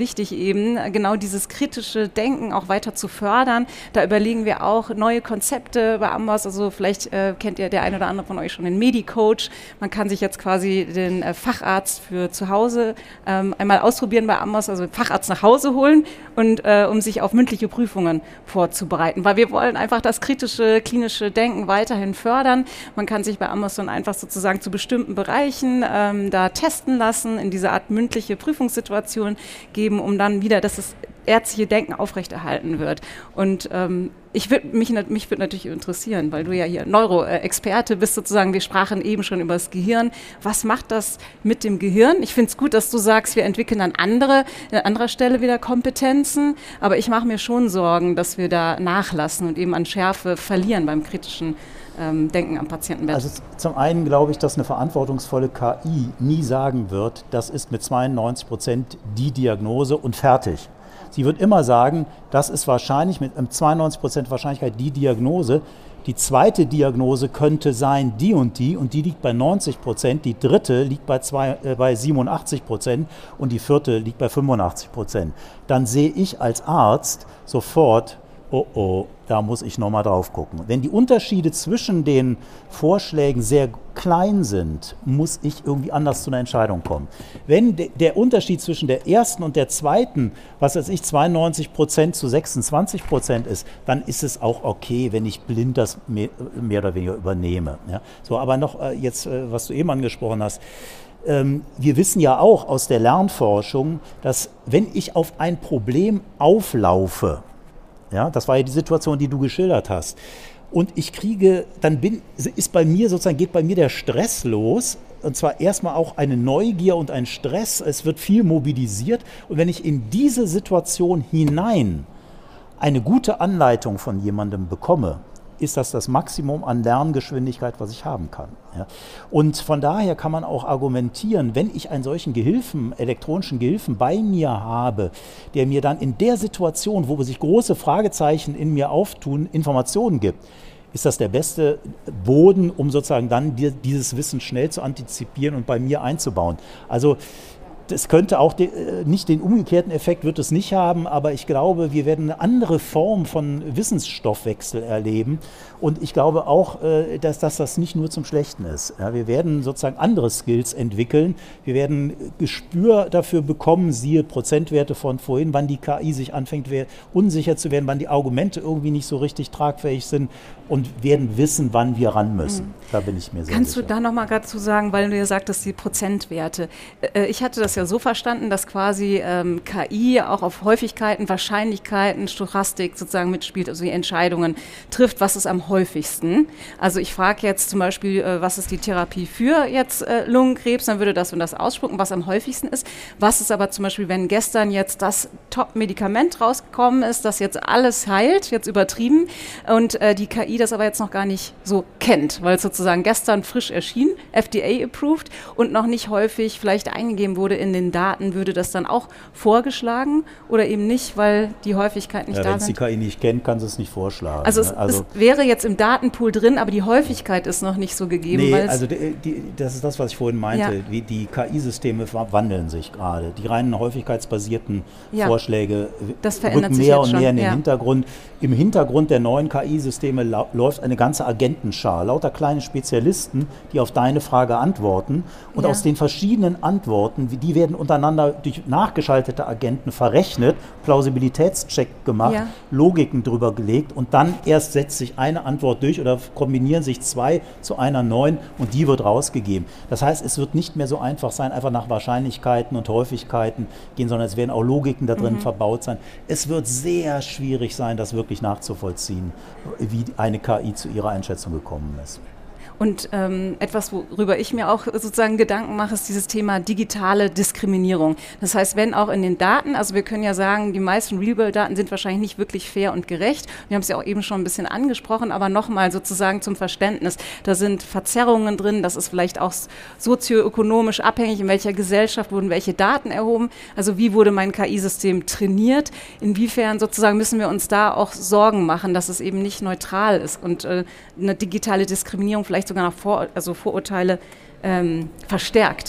eben genau dieses kritische Denken auch weiter zu fördern. Da überlegen wir auch neue Konzepte bei Amboss. Also vielleicht äh, kennt ihr der eine oder andere von euch schon den Medicoach. Man kann sich jetzt quasi den äh, Facharzt für zu Hause ähm, einmal ausprobieren bei Amboss, also Facharzt nach Hause holen und äh, um sich auf mündliche Prüfungen vorzubereiten. Weil wir wollen einfach das kritische, klinische Denken weiterhin fördern. Man kann sich bei Amboss einfach sozusagen zu bestimmten Bereichen ähm, da testen lassen, in dieser Art mündliche Prüfungssituation geben, um dann wieder, dass das ärztliche Denken aufrechterhalten wird. Und ähm, ich würd, mich, mich würde natürlich interessieren, weil du ja hier Neuroexperte bist sozusagen, wir sprachen eben schon über das Gehirn. Was macht das mit dem Gehirn? Ich finde es gut, dass du sagst, wir entwickeln an andere, an anderer Stelle wieder Kompetenzen, aber ich mache mir schon Sorgen, dass wir da nachlassen und eben an Schärfe verlieren beim kritischen ähm, Denken am Patientenbett. Also zum einen glaube ich, dass eine verantwortungsvolle K I nie sagen wird, das ist mit zweiundneunzig Prozent die Diagnose und fertig. Sie wird immer sagen, das ist wahrscheinlich mit zweiundneunzig Prozent Wahrscheinlichkeit die Diagnose. Die zweite Diagnose könnte sein die und die und die liegt bei neunzig Prozent. Die dritte liegt bei, zwei, äh, bei siebenundachtzig Prozent und die vierte liegt bei fünfundachtzig Prozent. Dann sehe ich als Arzt sofort, oh oh, da muss ich nochmal drauf gucken. Wenn die Unterschiede zwischen den Vorschlägen sehr klein sind, muss ich irgendwie anders zu einer Entscheidung kommen. Wenn de- der Unterschied zwischen der ersten und der zweiten, was weiß ich, zweiundneunzig Prozent zu sechsundzwanzig Prozent ist, dann ist es auch okay, wenn ich blind das mehr, mehr oder weniger übernehme. Ja? So, aber noch äh, jetzt, äh, was du eben angesprochen hast, ähm, wir wissen ja auch aus der Lernforschung, dass wenn ich auf ein Problem auflaufe, ja, das war ja die Situation, die du geschildert hast. Und ich kriege, dann bin, ist bei mir sozusagen, geht bei mir der Stress los. Und zwar erstmal auch eine Neugier und ein Stress. Es wird viel mobilisiert. Und wenn ich in diese Situation hinein eine gute Anleitung von jemandem bekomme, ist das das Maximum an Lerngeschwindigkeit, was ich haben kann. Ja. Und von daher kann man auch argumentieren, wenn ich einen solchen Gehilfen, elektronischen Gehilfen bei mir habe, der mir dann in der Situation, wo sich große Fragezeichen in mir auftun, Informationen gibt, ist das der beste Boden, um sozusagen dann die, dieses Wissen schnell zu antizipieren und bei mir einzubauen. Also es könnte auch de, nicht den umgekehrten Effekt, wird es nicht haben, aber ich glaube, wir werden eine andere Form von Wissensstoffwechsel erleben und ich glaube auch, dass, dass das nicht nur zum Schlechten ist. Ja, wir werden sozusagen andere Skills entwickeln, wir werden Gespür dafür bekommen, siehe Prozentwerte von vorhin, wann die K I sich anfängt unsicher zu werden, wann die Argumente irgendwie nicht so richtig tragfähig sind und werden wissen, wann wir ran müssen. Mhm. Da bin ich mir sehr Kannst sicher. du da nochmal gerade zu sagen, weil du ja sagtest, die Prozentwerte. Ich hatte das ja so verstanden, dass quasi ähm, K I auch auf Häufigkeiten, Wahrscheinlichkeiten, Stochastik sozusagen mitspielt, also die Entscheidungen trifft, was ist am häufigsten. Also ich frage jetzt zum Beispiel, äh, was ist die Therapie für jetzt äh, Lungenkrebs, dann würde das und das ausspucken, was am häufigsten ist. Was ist aber zum Beispiel, wenn gestern jetzt das Top-Medikament rausgekommen ist, das jetzt alles heilt, jetzt übertrieben, und äh, die K I das aber jetzt noch gar nicht so kennt, weil es sozusagen gestern frisch erschien, F D A-approved und noch nicht häufig vielleicht eingegeben wurde in den Daten, würde das dann auch vorgeschlagen oder eben nicht, weil die Häufigkeit nicht ja, da sind? Wenn es die K I nicht kennt, kann sie es nicht vorschlagen. Also es, also es wäre jetzt im Datenpool drin, aber die Häufigkeit ist noch nicht so gegeben. Nee, weil also die, die, das ist das, was ich vorhin meinte. Ja. Wie die K I-Systeme wandeln sich gerade. Die reinen häufigkeitsbasierten ja. Vorschläge das verändert rücken sich mehr jetzt und schon. mehr in den ja. Hintergrund. Im Hintergrund der neuen K I-Systeme lau- läuft eine ganze Agentenschar, lauter kleine Spezialisten, die auf deine Frage antworten. Und ja. aus den verschiedenen Antworten, die werden untereinander durch nachgeschaltete Agenten verrechnet, Plausibilitätscheck gemacht, ja. Logiken drüber gelegt und dann erst setzt sich eine Antwort durch oder kombinieren sich zwei zu einer neuen und die wird rausgegeben. Das heißt, es wird nicht mehr so einfach sein, einfach nach Wahrscheinlichkeiten und Häufigkeiten gehen, sondern es werden auch Logiken da drin mhm. verbaut sein. Es wird sehr schwierig sein, das wirklich nachzuvollziehen, wie eine K I zu ihrer Einschätzung gekommen ist. Und ähm, etwas, worüber ich mir auch sozusagen Gedanken mache, ist dieses Thema digitale Diskriminierung. Das heißt, wenn auch in den Daten, also wir können ja sagen, die meisten Real-World-Daten sind wahrscheinlich nicht wirklich fair und gerecht. Wir haben es ja auch eben schon ein bisschen angesprochen, aber nochmal sozusagen zum Verständnis. Da sind Verzerrungen drin, das ist vielleicht auch sozioökonomisch abhängig, in welcher Gesellschaft wurden welche Daten erhoben. Also wie wurde mein K I-System trainiert? Inwiefern sozusagen müssen wir uns da auch Sorgen machen, dass es eben nicht neutral ist und äh, eine digitale Diskriminierung vielleicht sogar noch Vor- also Vorurteile ähm, verstärkt.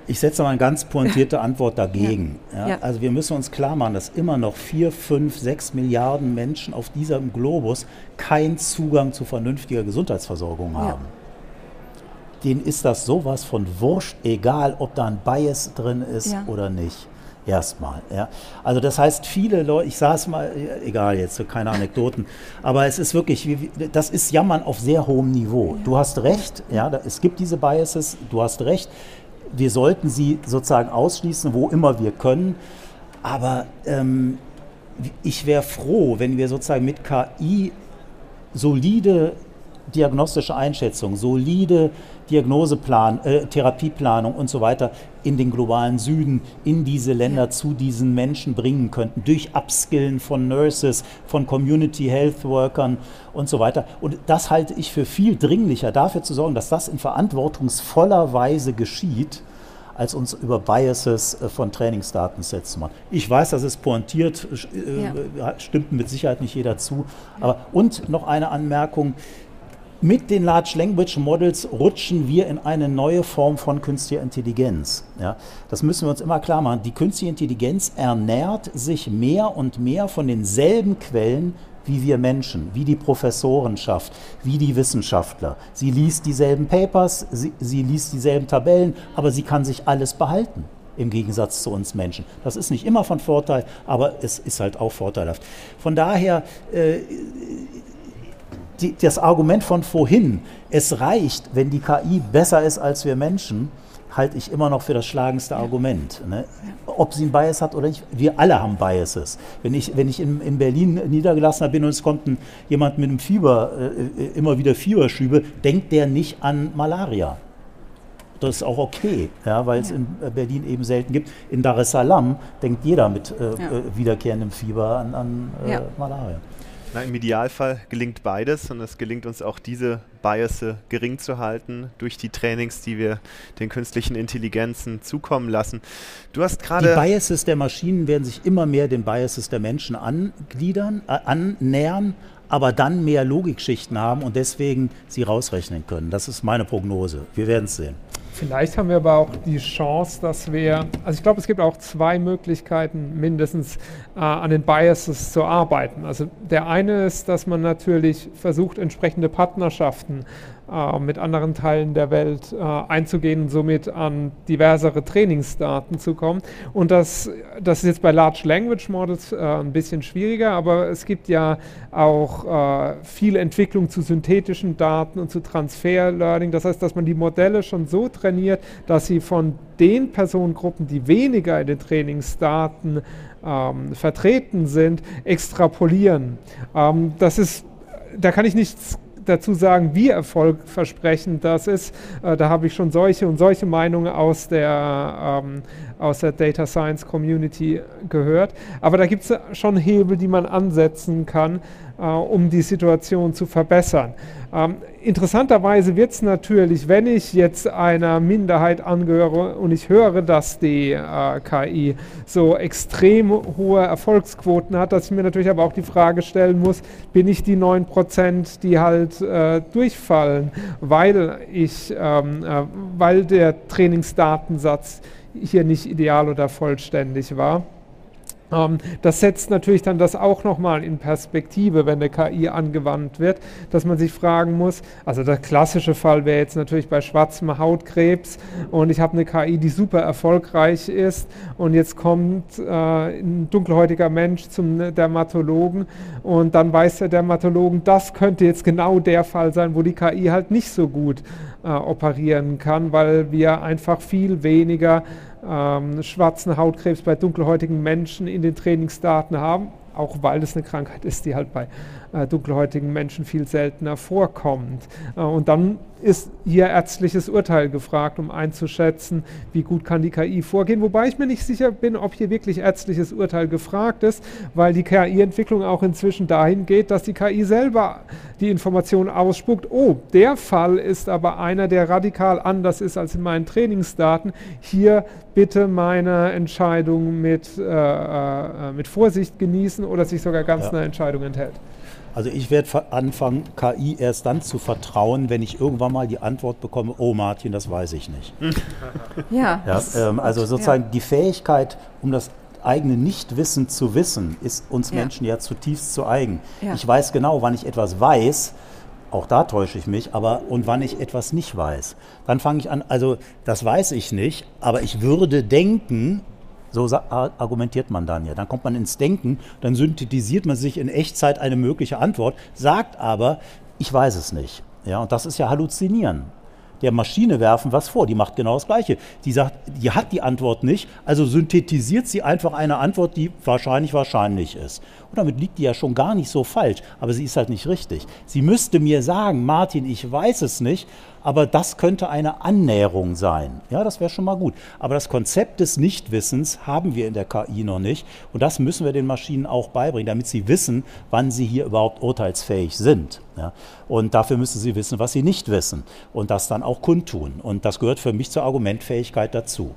Ich setze mal eine ganz pointierte Antwort dagegen. Ja. Ja? Ja. Also wir müssen uns klar machen, dass immer noch vier, fünf, sechs Milliarden Menschen auf diesem Globus keinen Zugang zu vernünftiger Gesundheitsversorgung haben. Ja. Denen ist das sowas von wurscht, egal ob da ein Bias drin ist ja. oder nicht. Erstmal. Ja. Also das heißt, viele Leute, ich saß mal, egal jetzt, keine Anekdoten, aber es ist wirklich, das ist Jammern auf sehr hohem Niveau. Ja. Du hast recht, ja, es gibt diese Biases, du hast recht. Wir sollten sie sozusagen ausschließen, wo immer wir können. Aber ähm, ich wäre froh, wenn wir sozusagen mit K I solide diagnostische Einschätzung, solide Diagnoseplan, äh, Therapieplanung und so weiter in den globalen Süden, in diese Länder ja. zu diesen Menschen bringen könnten, durch Upskillen von Nurses, von Community Health Workern und so weiter. Und das halte ich für viel dringlicher, dafür zu sorgen, dass das in verantwortungsvoller Weise geschieht, als uns über Biases von Trainingsdatensets zu machen. Ich weiß, das ist pointiert, äh, ja. stimmt mit Sicherheit nicht jeder zu. Aber, und noch eine Anmerkung: Mit den Large Language Models rutschen wir in eine neue Form von künstlicher Intelligenz. Ja, das müssen wir uns immer klar machen. Die künstliche Intelligenz ernährt sich mehr und mehr von denselben Quellen wie wir Menschen, wie die Professorenschaft, wie die Wissenschaftler. Sie liest dieselben Papers, sie, sie liest dieselben Tabellen, aber sie kann sich alles behalten, im Gegensatz zu uns Menschen. Das ist nicht immer von Vorteil, aber es ist halt auch vorteilhaft. Von daher, äh, Die, das Argument von vorhin, es reicht, wenn die K I besser ist als wir Menschen, halte ich immer noch für das schlagendste Argument. Ne? Ob sie einen Bias hat oder nicht, wir alle haben Biases. Wenn ich, wenn ich in, in Berlin niedergelassener bin und es kommt ein, jemand mit einem Fieber, äh, immer wieder Fieberschübe, denkt der nicht an Malaria. Das ist auch okay, ja, weil es ja. in Berlin eben selten gibt. In Dar es Salaam denkt jeder mit äh, ja. wiederkehrendem Fieber an, an äh, ja. Malaria. Na, im Idealfall gelingt beides und es gelingt uns auch, diese Biases gering zu halten durch die Trainings, die wir den künstlichen Intelligenzen zukommen lassen. Du hast gerade... Die Biases der Maschinen werden sich immer mehr den Biases der Menschen angliedern, äh, annähern, aber dann mehr Logikschichten haben und deswegen sie rausrechnen können. Das ist meine Prognose. Wir werden es sehen. Vielleicht haben wir aber auch die Chance, dass wir, also ich glaube, es gibt auch zwei Möglichkeiten mindestens äh, an den Biases zu arbeiten. Also der eine ist, dass man natürlich versucht, entsprechende Partnerschaften äh, mit anderen Teilen der Welt äh, einzugehen und somit an diversere Trainingsdaten zu kommen. Und das, das ist jetzt bei Large Language Models äh, ein bisschen schwieriger, aber es gibt ja auch äh, viel Entwicklung zu synthetischen Daten und zu Transfer Learning. Das heißt, dass man die Modelle schon so trainiert, dass sie von den Personengruppen, die weniger in den Trainingsdaten ähm, vertreten sind, extrapolieren. Ähm, das ist, da kann ich nichts dazu sagen, wie erfolgversprechend das ist. Äh, da habe ich schon solche und solche Meinungen aus der, ähm, aus der Data Science Community gehört. Aber da gibt es schon Hebel, die man ansetzen kann, äh, um die Situation zu verbessern. Ähm, interessanterweise wird es natürlich, wenn ich jetzt einer Minderheit angehöre und ich höre, dass die äh, K I so extrem hohe Erfolgsquoten hat, dass ich mir natürlich aber auch die Frage stellen muss, bin ich die neun Prozent, die halt äh, durchfallen, weil, ich, ähm, äh, weil der Trainingsdatensatz hier nicht ideal oder vollständig war. Ähm, das setzt natürlich dann das auch nochmal in Perspektive, wenn eine K I angewandt wird, dass man sich fragen muss, also der klassische Fall wäre jetzt natürlich bei schwarzem Hautkrebs und ich habe eine K I, die super erfolgreich ist und jetzt kommt äh, ein dunkelhäutiger Mensch zum Dermatologen und dann weiß der Dermatologen, das könnte jetzt genau der Fall sein, wo die K I halt nicht so gut äh, operieren kann, weil wir einfach viel weniger Ähm, schwarzen Hautkrebs bei dunkelhäutigen Menschen in den Trainingsdaten haben, auch weil es eine Krankheit ist, die halt bei äh, dunkelhäutigen Menschen viel seltener vorkommt. Äh, und dann ist hier ärztliches Urteil gefragt, um einzuschätzen, wie gut kann die K I vorgehen. Wobei ich mir nicht sicher bin, ob hier wirklich ärztliches Urteil gefragt ist, weil die K I-Entwicklung auch inzwischen dahin geht, dass die K I selber die Information ausspuckt, oh, der Fall ist aber einer, der radikal anders ist als in meinen Trainingsdaten. Hier bitte meine Entscheidung mit, äh, äh, mit Vorsicht genießen oder sich sogar ganz ja. eine Entscheidung enthält. Also ich werde anfangen, K I erst dann zu vertrauen, wenn ich irgendwann mal die Antwort bekomme, oh Martin, das weiß ich nicht. Ja. ja ähm, also sozusagen ja. die Fähigkeit, um das eigene Nichtwissen zu wissen, ist uns ja. Menschen ja zutiefst zu eigen. Ja. Ich weiß genau, wann ich etwas weiß, auch da täusche ich mich, aber und wann ich etwas nicht weiß. Dann fange ich an, also das weiß ich nicht, aber ich würde denken, so argumentiert man dann ja. Dann kommt man ins Denken, dann synthetisiert man sich in Echtzeit eine mögliche Antwort, sagt aber, ich weiß es nicht. Ja, und das ist ja Halluzinieren. Der Maschine werfen was vor, die macht genau das Gleiche. Die sagt, die hat die Antwort nicht, also synthetisiert sie einfach eine Antwort, die wahrscheinlich wahrscheinlich ist. Und damit liegt die ja schon gar nicht so falsch, aber sie ist halt nicht richtig. Sie müsste mir sagen, Martin, ich weiß es nicht, aber das könnte eine Annäherung sein. Ja, das wäre schon mal gut. Aber das Konzept des Nichtwissens haben wir in der K I noch nicht. Und das müssen wir den Maschinen auch beibringen, damit sie wissen, wann sie hier überhaupt urteilsfähig sind. Ja, und dafür müssen sie wissen, was sie nicht wissen. Und das dann auch kundtun. Und das gehört für mich zur Argumentfähigkeit dazu.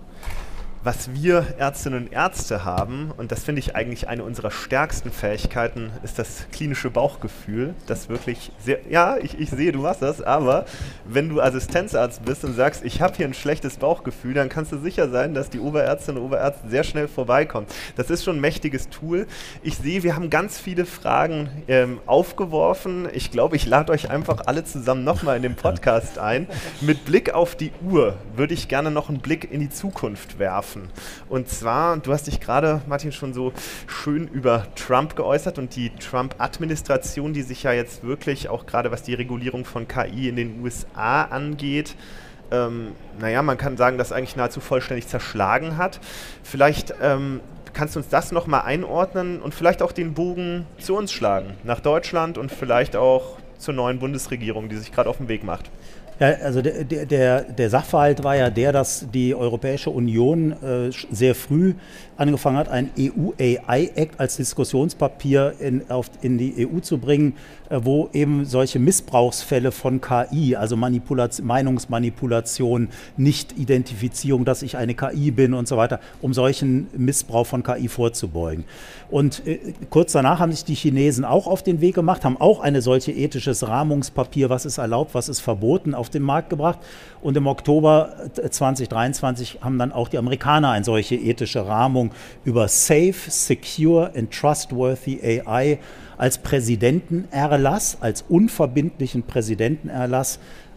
Was wir Ärztinnen und Ärzte haben, und das finde ich eigentlich eine unserer stärksten Fähigkeiten, ist das klinische Bauchgefühl, das wirklich sehr, ja, ich, ich sehe, du machst das, aber wenn du Assistenzarzt bist und sagst, ich habe hier ein schlechtes Bauchgefühl, dann kannst du sicher sein, dass die Oberärztin und Oberärzte sehr schnell vorbeikommt. Das ist schon ein mächtiges Tool. Ich sehe, wir haben ganz viele Fragen ähm, aufgeworfen. Ich glaube, ich lade euch einfach alle zusammen nochmal in den Podcast ein. Mit Blick auf die Uhr würde ich gerne noch einen Blick in die Zukunft werfen. Und zwar, du hast dich gerade, Martin, schon so schön über Trump geäußert und die Trump-Administration, die sich ja jetzt wirklich auch gerade was die Regulierung von K I in den U S A angeht, ähm, naja, man kann sagen, das eigentlich nahezu vollständig zerschlagen hat. Vielleicht ähm, kannst du uns das nochmal einordnen und vielleicht auch den Bogen zu uns schlagen, nach Deutschland und vielleicht auch zur neuen Bundesregierung, die sich gerade auf den Weg macht. Ja, also der, der, der Sachverhalt war ja der, dass die Europäische Union äh, sehr früh angefangen hat, ein E U-A I-Act als Diskussionspapier in, auf, in die E U zu bringen, äh, wo eben solche Missbrauchsfälle von K I, also Manipulation, Meinungsmanipulation, Nicht-Identifizierung, dass ich eine K I bin und so weiter, um solchen Missbrauch von K I vorzubeugen. Und äh, kurz danach haben sich die Chinesen auch auf den Weg gemacht, haben auch eine solche ethisches Rahmungspapier, was ist erlaubt, was ist verboten, auf den Markt gebracht. Und im Oktober zwanzig dreiundzwanzig haben dann auch die Amerikaner eine solche ethische Rahmung über Safe, Secure and Trustworthy A I als Präsidentenerlass, als unverbindlichen Präsidentenerlass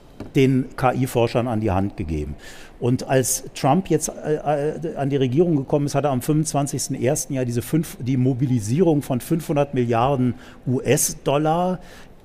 den K I-Forschern an die Hand gegeben. Und als Trump jetzt äh, an die Regierung gekommen ist, hat er am fünfundzwanzigsten ersten ja diese fünf, die Mobilisierung von fünfhundert Milliarden U S-Dollar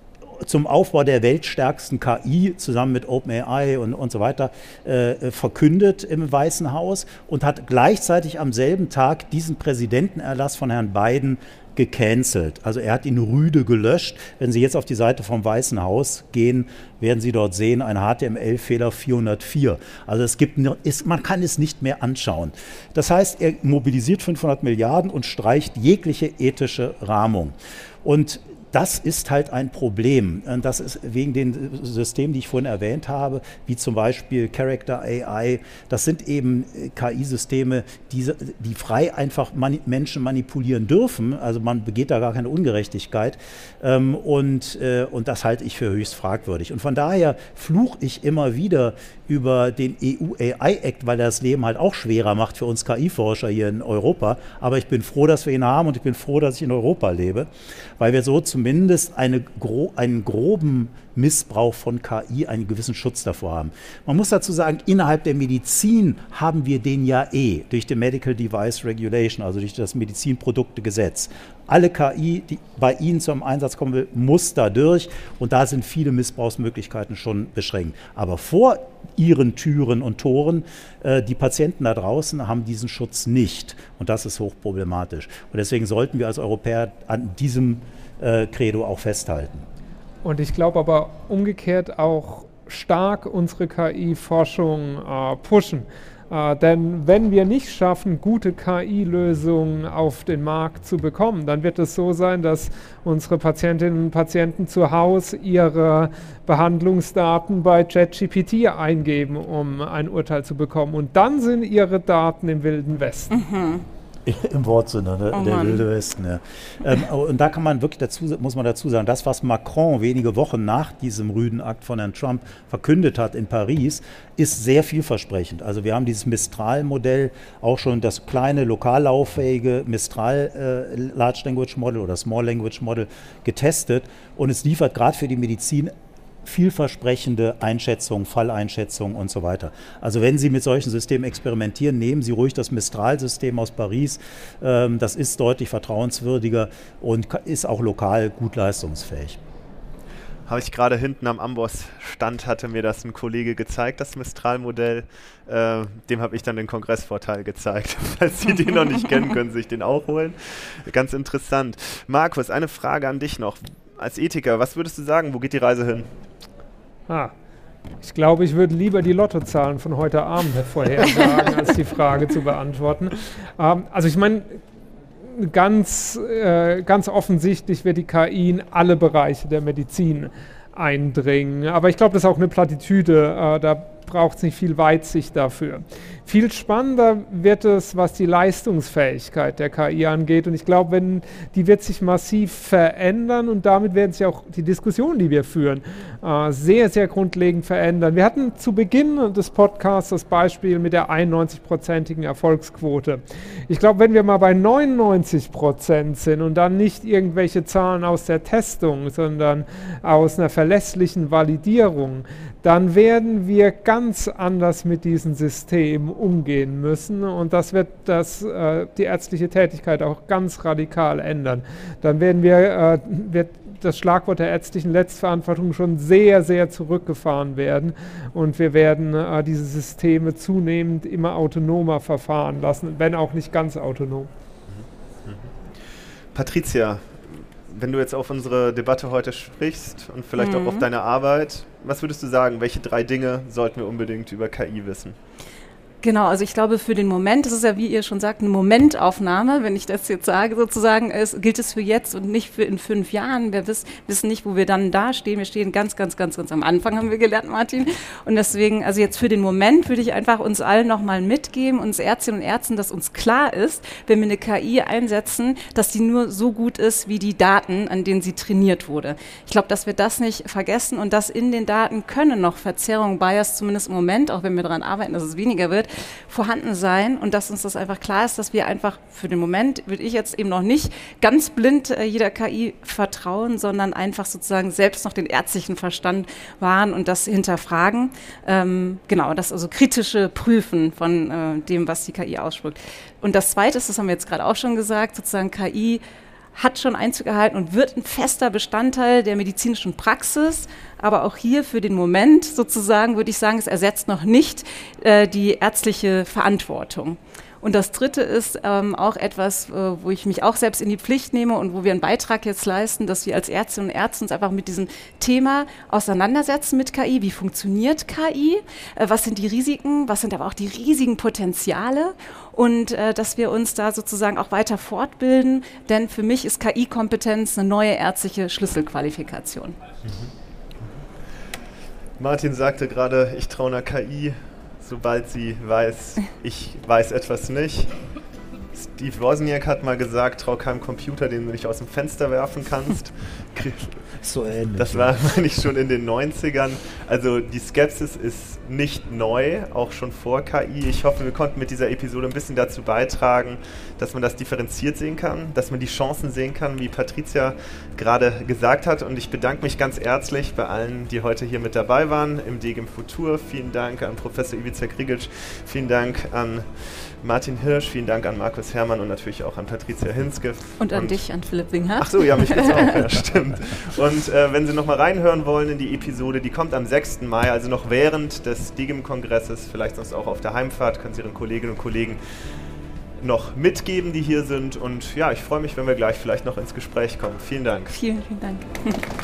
zum Aufbau der weltstärksten K I zusammen mit OpenAI und, und so weiter äh, verkündet im Weißen Haus und hat gleichzeitig am selben Tag diesen Präsidentenerlass von Herrn Biden gecancelt. Also er hat ihn rüde gelöscht. Wenn Sie jetzt auf die Seite vom Weißen Haus gehen, werden Sie dort sehen, ein H T M L-Fehler vierhundertvier. Also es gibt, ist, man kann es nicht mehr anschauen. Das heißt, er mobilisiert fünfhundert Milliarden und streicht jegliche ethische Rahmung. Und das ist halt ein Problem. Das ist wegen den Systemen, die ich vorhin erwähnt habe, wie zum Beispiel Character A I. Das sind eben K I-Systeme, die, die frei einfach mani- Menschen manipulieren dürfen. Also man begeht da gar keine Ungerechtigkeit. Und, und das halte ich für höchst fragwürdig. Und von daher fluche ich immer wieder über den E U-A I-Act, weil er das Leben halt auch schwerer macht für uns K I-Forscher hier in Europa. Aber ich bin froh, dass wir ihn haben und ich bin froh, dass ich in Europa lebe, weil wir so zum zumindest eine gro- einen groben Missbrauch von K I, einen gewissen Schutz davor haben. Man muss dazu sagen, innerhalb der Medizin haben wir den ja eh durch die Medical Device Regulation, also durch das Medizinproduktegesetz. Alle K I, die bei Ihnen zum Einsatz kommen will, muss da durch und da sind viele Missbrauchsmöglichkeiten schon beschränkt. Aber vor Ihren Türen und Toren, äh, die Patienten da draußen haben diesen Schutz nicht und das ist hochproblematisch. Und deswegen sollten wir als Europäer an diesem äh, Credo auch festhalten. Und ich glaube aber umgekehrt auch stark unsere K I-Forschung äh, pushen. Äh, denn wenn wir nicht schaffen, gute K I-Lösungen auf den Markt zu bekommen, dann wird es so sein, dass unsere Patientinnen und Patienten zu Hause ihre Behandlungsdaten bei ChatGPT eingeben, um ein Urteil zu bekommen. Und dann sind ihre Daten im Wilden Westen. Mhm. Im Wortsinne, ne? Oh Der Mann. Wilde Westen. Ja. Ähm, und da kann man wirklich dazu, muss man dazu sagen, das, was Macron wenige Wochen nach diesem rüden Akt von Herrn Trump verkündet hat in Paris, ist sehr vielversprechend. Also wir haben dieses Mistral-Modell, auch schon das kleine, lokal lauffähige Mistral äh, Large Language Model oder Small Language Model getestet und es liefert gerade für die Medizin vielversprechende Einschätzungen, Falleinschätzungen und so weiter. Also wenn Sie mit solchen Systemen experimentieren, nehmen Sie ruhig das Mistral-System aus Paris. Ähm, das ist deutlich vertrauenswürdiger und ist auch lokal gut leistungsfähig. Habe ich gerade hinten am Amboss-Stand, hatte mir das ein Kollege gezeigt, das Mistral-Modell. Äh, dem habe ich dann den Kongressvorteil gezeigt. Falls Sie den noch nicht kennen, können Sie sich den auch holen. Ganz interessant. Markus, eine Frage an dich noch. Als Ethiker, was würdest du sagen, wo geht die Reise hin? Ah, ich glaube, ich würde lieber die Lottozahlen von heute Abend vorhersagen, als die Frage zu beantworten. Ähm, also ich meine, ganz, äh, ganz offensichtlich wird die K I in alle Bereiche der Medizin eindringen. Aber ich glaube, das ist auch eine Plattitüde. Äh, da braucht es nicht viel Weitsicht dafür. Viel spannender wird es, was die Leistungsfähigkeit der K I angeht. Und ich glaube, wenn, die wird sich massiv verändern und damit werden sich auch die Diskussionen, die wir führen, äh, sehr, sehr grundlegend verändern. Wir hatten zu Beginn des Podcasts das Beispiel mit der einundneunzig-prozentigen Erfolgsquote. Ich glaube, wenn wir mal bei neunundneunzig Prozent sind und dann nicht irgendwelche Zahlen aus der Testung, sondern aus einer verlässlichen Validierung, dann werden wir ganz anders mit diesen Systemen umgehen müssen und das wird das, äh, die ärztliche Tätigkeit auch ganz radikal ändern. Dann werden wir, äh, wird das Schlagwort der ärztlichen Letztverantwortung schon sehr, sehr zurückgefahren werden und wir werden äh, diese Systeme zunehmend immer autonomer verfahren lassen, wenn auch nicht ganz autonom. Mhm. Patricia, wenn du jetzt auf unsere Debatte heute sprichst und vielleicht mhm. auch auf deine Arbeit, was würdest du sagen, welche drei Dinge sollten wir unbedingt über K I wissen? Genau, also ich glaube für den Moment, das ist ja wie ihr schon sagt, eine Momentaufnahme, wenn ich das jetzt sage sozusagen, es, gilt es für jetzt und nicht für in fünf Jahren. Wir wiss, wissen nicht, wo wir dann da stehen. Wir stehen ganz, ganz, ganz, ganz am Anfang, haben wir gelernt, Martin. Und deswegen, also jetzt für den Moment würde ich einfach uns allen nochmal mitgeben, uns Ärztinnen und Ärzten, dass uns klar ist, wenn wir eine K I einsetzen, dass die nur so gut ist, wie die Daten, an denen sie trainiert wurde. Ich glaube, dass wir das nicht vergessen und dass in den Daten können noch Verzerrungen, Bias, zumindest im Moment, auch wenn wir daran arbeiten, dass es weniger wird, vorhanden sein und dass uns das einfach klar ist, dass wir einfach für den Moment, würde ich jetzt eben noch nicht ganz blind äh, jeder K I vertrauen, sondern einfach sozusagen selbst noch den ärztlichen Verstand wahren und das hinterfragen. Ähm, genau, das also kritische Prüfen von äh, dem, was die K I ausspricht. Und das Zweite ist, das haben wir jetzt gerade auch schon gesagt, sozusagen K I hat schon Einzug erhalten und wird ein fester Bestandteil der medizinischen Praxis. Aber auch hier für den Moment sozusagen würde ich sagen, es ersetzt noch nicht äh, die ärztliche Verantwortung. Und das Dritte ist ähm, auch etwas, äh, wo ich mich auch selbst in die Pflicht nehme und wo wir einen Beitrag jetzt leisten, dass wir als Ärztinnen und Ärzte uns einfach mit diesem Thema auseinandersetzen mit K I. Wie funktioniert K I? Äh, was sind die Risiken? Was sind aber auch die riesigen Potenziale? Und äh, dass wir uns da sozusagen auch weiter fortbilden, denn für mich ist K I-Kompetenz eine neue ärztliche Schlüsselqualifikation. Mhm. Martin sagte gerade, ich traue einer K I, sobald sie weiß, ich weiß etwas nicht. Steve Wozniak hat mal gesagt, trau keinem Computer, den du nicht aus dem Fenster werfen kannst. So ähnlich. Das war, meine ich, schon in den neunzigern. Also die Skepsis ist nicht neu, auch schon vor K I. Ich hoffe, wir konnten mit dieser Episode ein bisschen dazu beitragen, dass man das differenziert sehen kann, dass man die Chancen sehen kann, wie Patricia gerade gesagt hat. Und ich bedanke mich ganz herzlich bei allen, die heute hier mit dabei waren im D G M Futur. Vielen Dank an Professor Ivica Grigic, vielen Dank an Martin Hirsch, vielen Dank an Markus Herrmann und natürlich auch an Patricia Hinske. Und an und dich, an Philipp Winghardt. Ach so, ja, mich jetzt auch, ja, stimmt. Und äh, wenn Sie noch mal reinhören wollen in die Episode, die kommt am sechsten Mai, also noch während des D G M-Kongresses, vielleicht sonst auch auf der Heimfahrt, können Sie Ihren Kolleginnen und Kollegen noch mitgeben, die hier sind. Und ja, ich freue mich, wenn wir gleich vielleicht noch ins Gespräch kommen. Vielen Dank. Vielen, vielen Dank.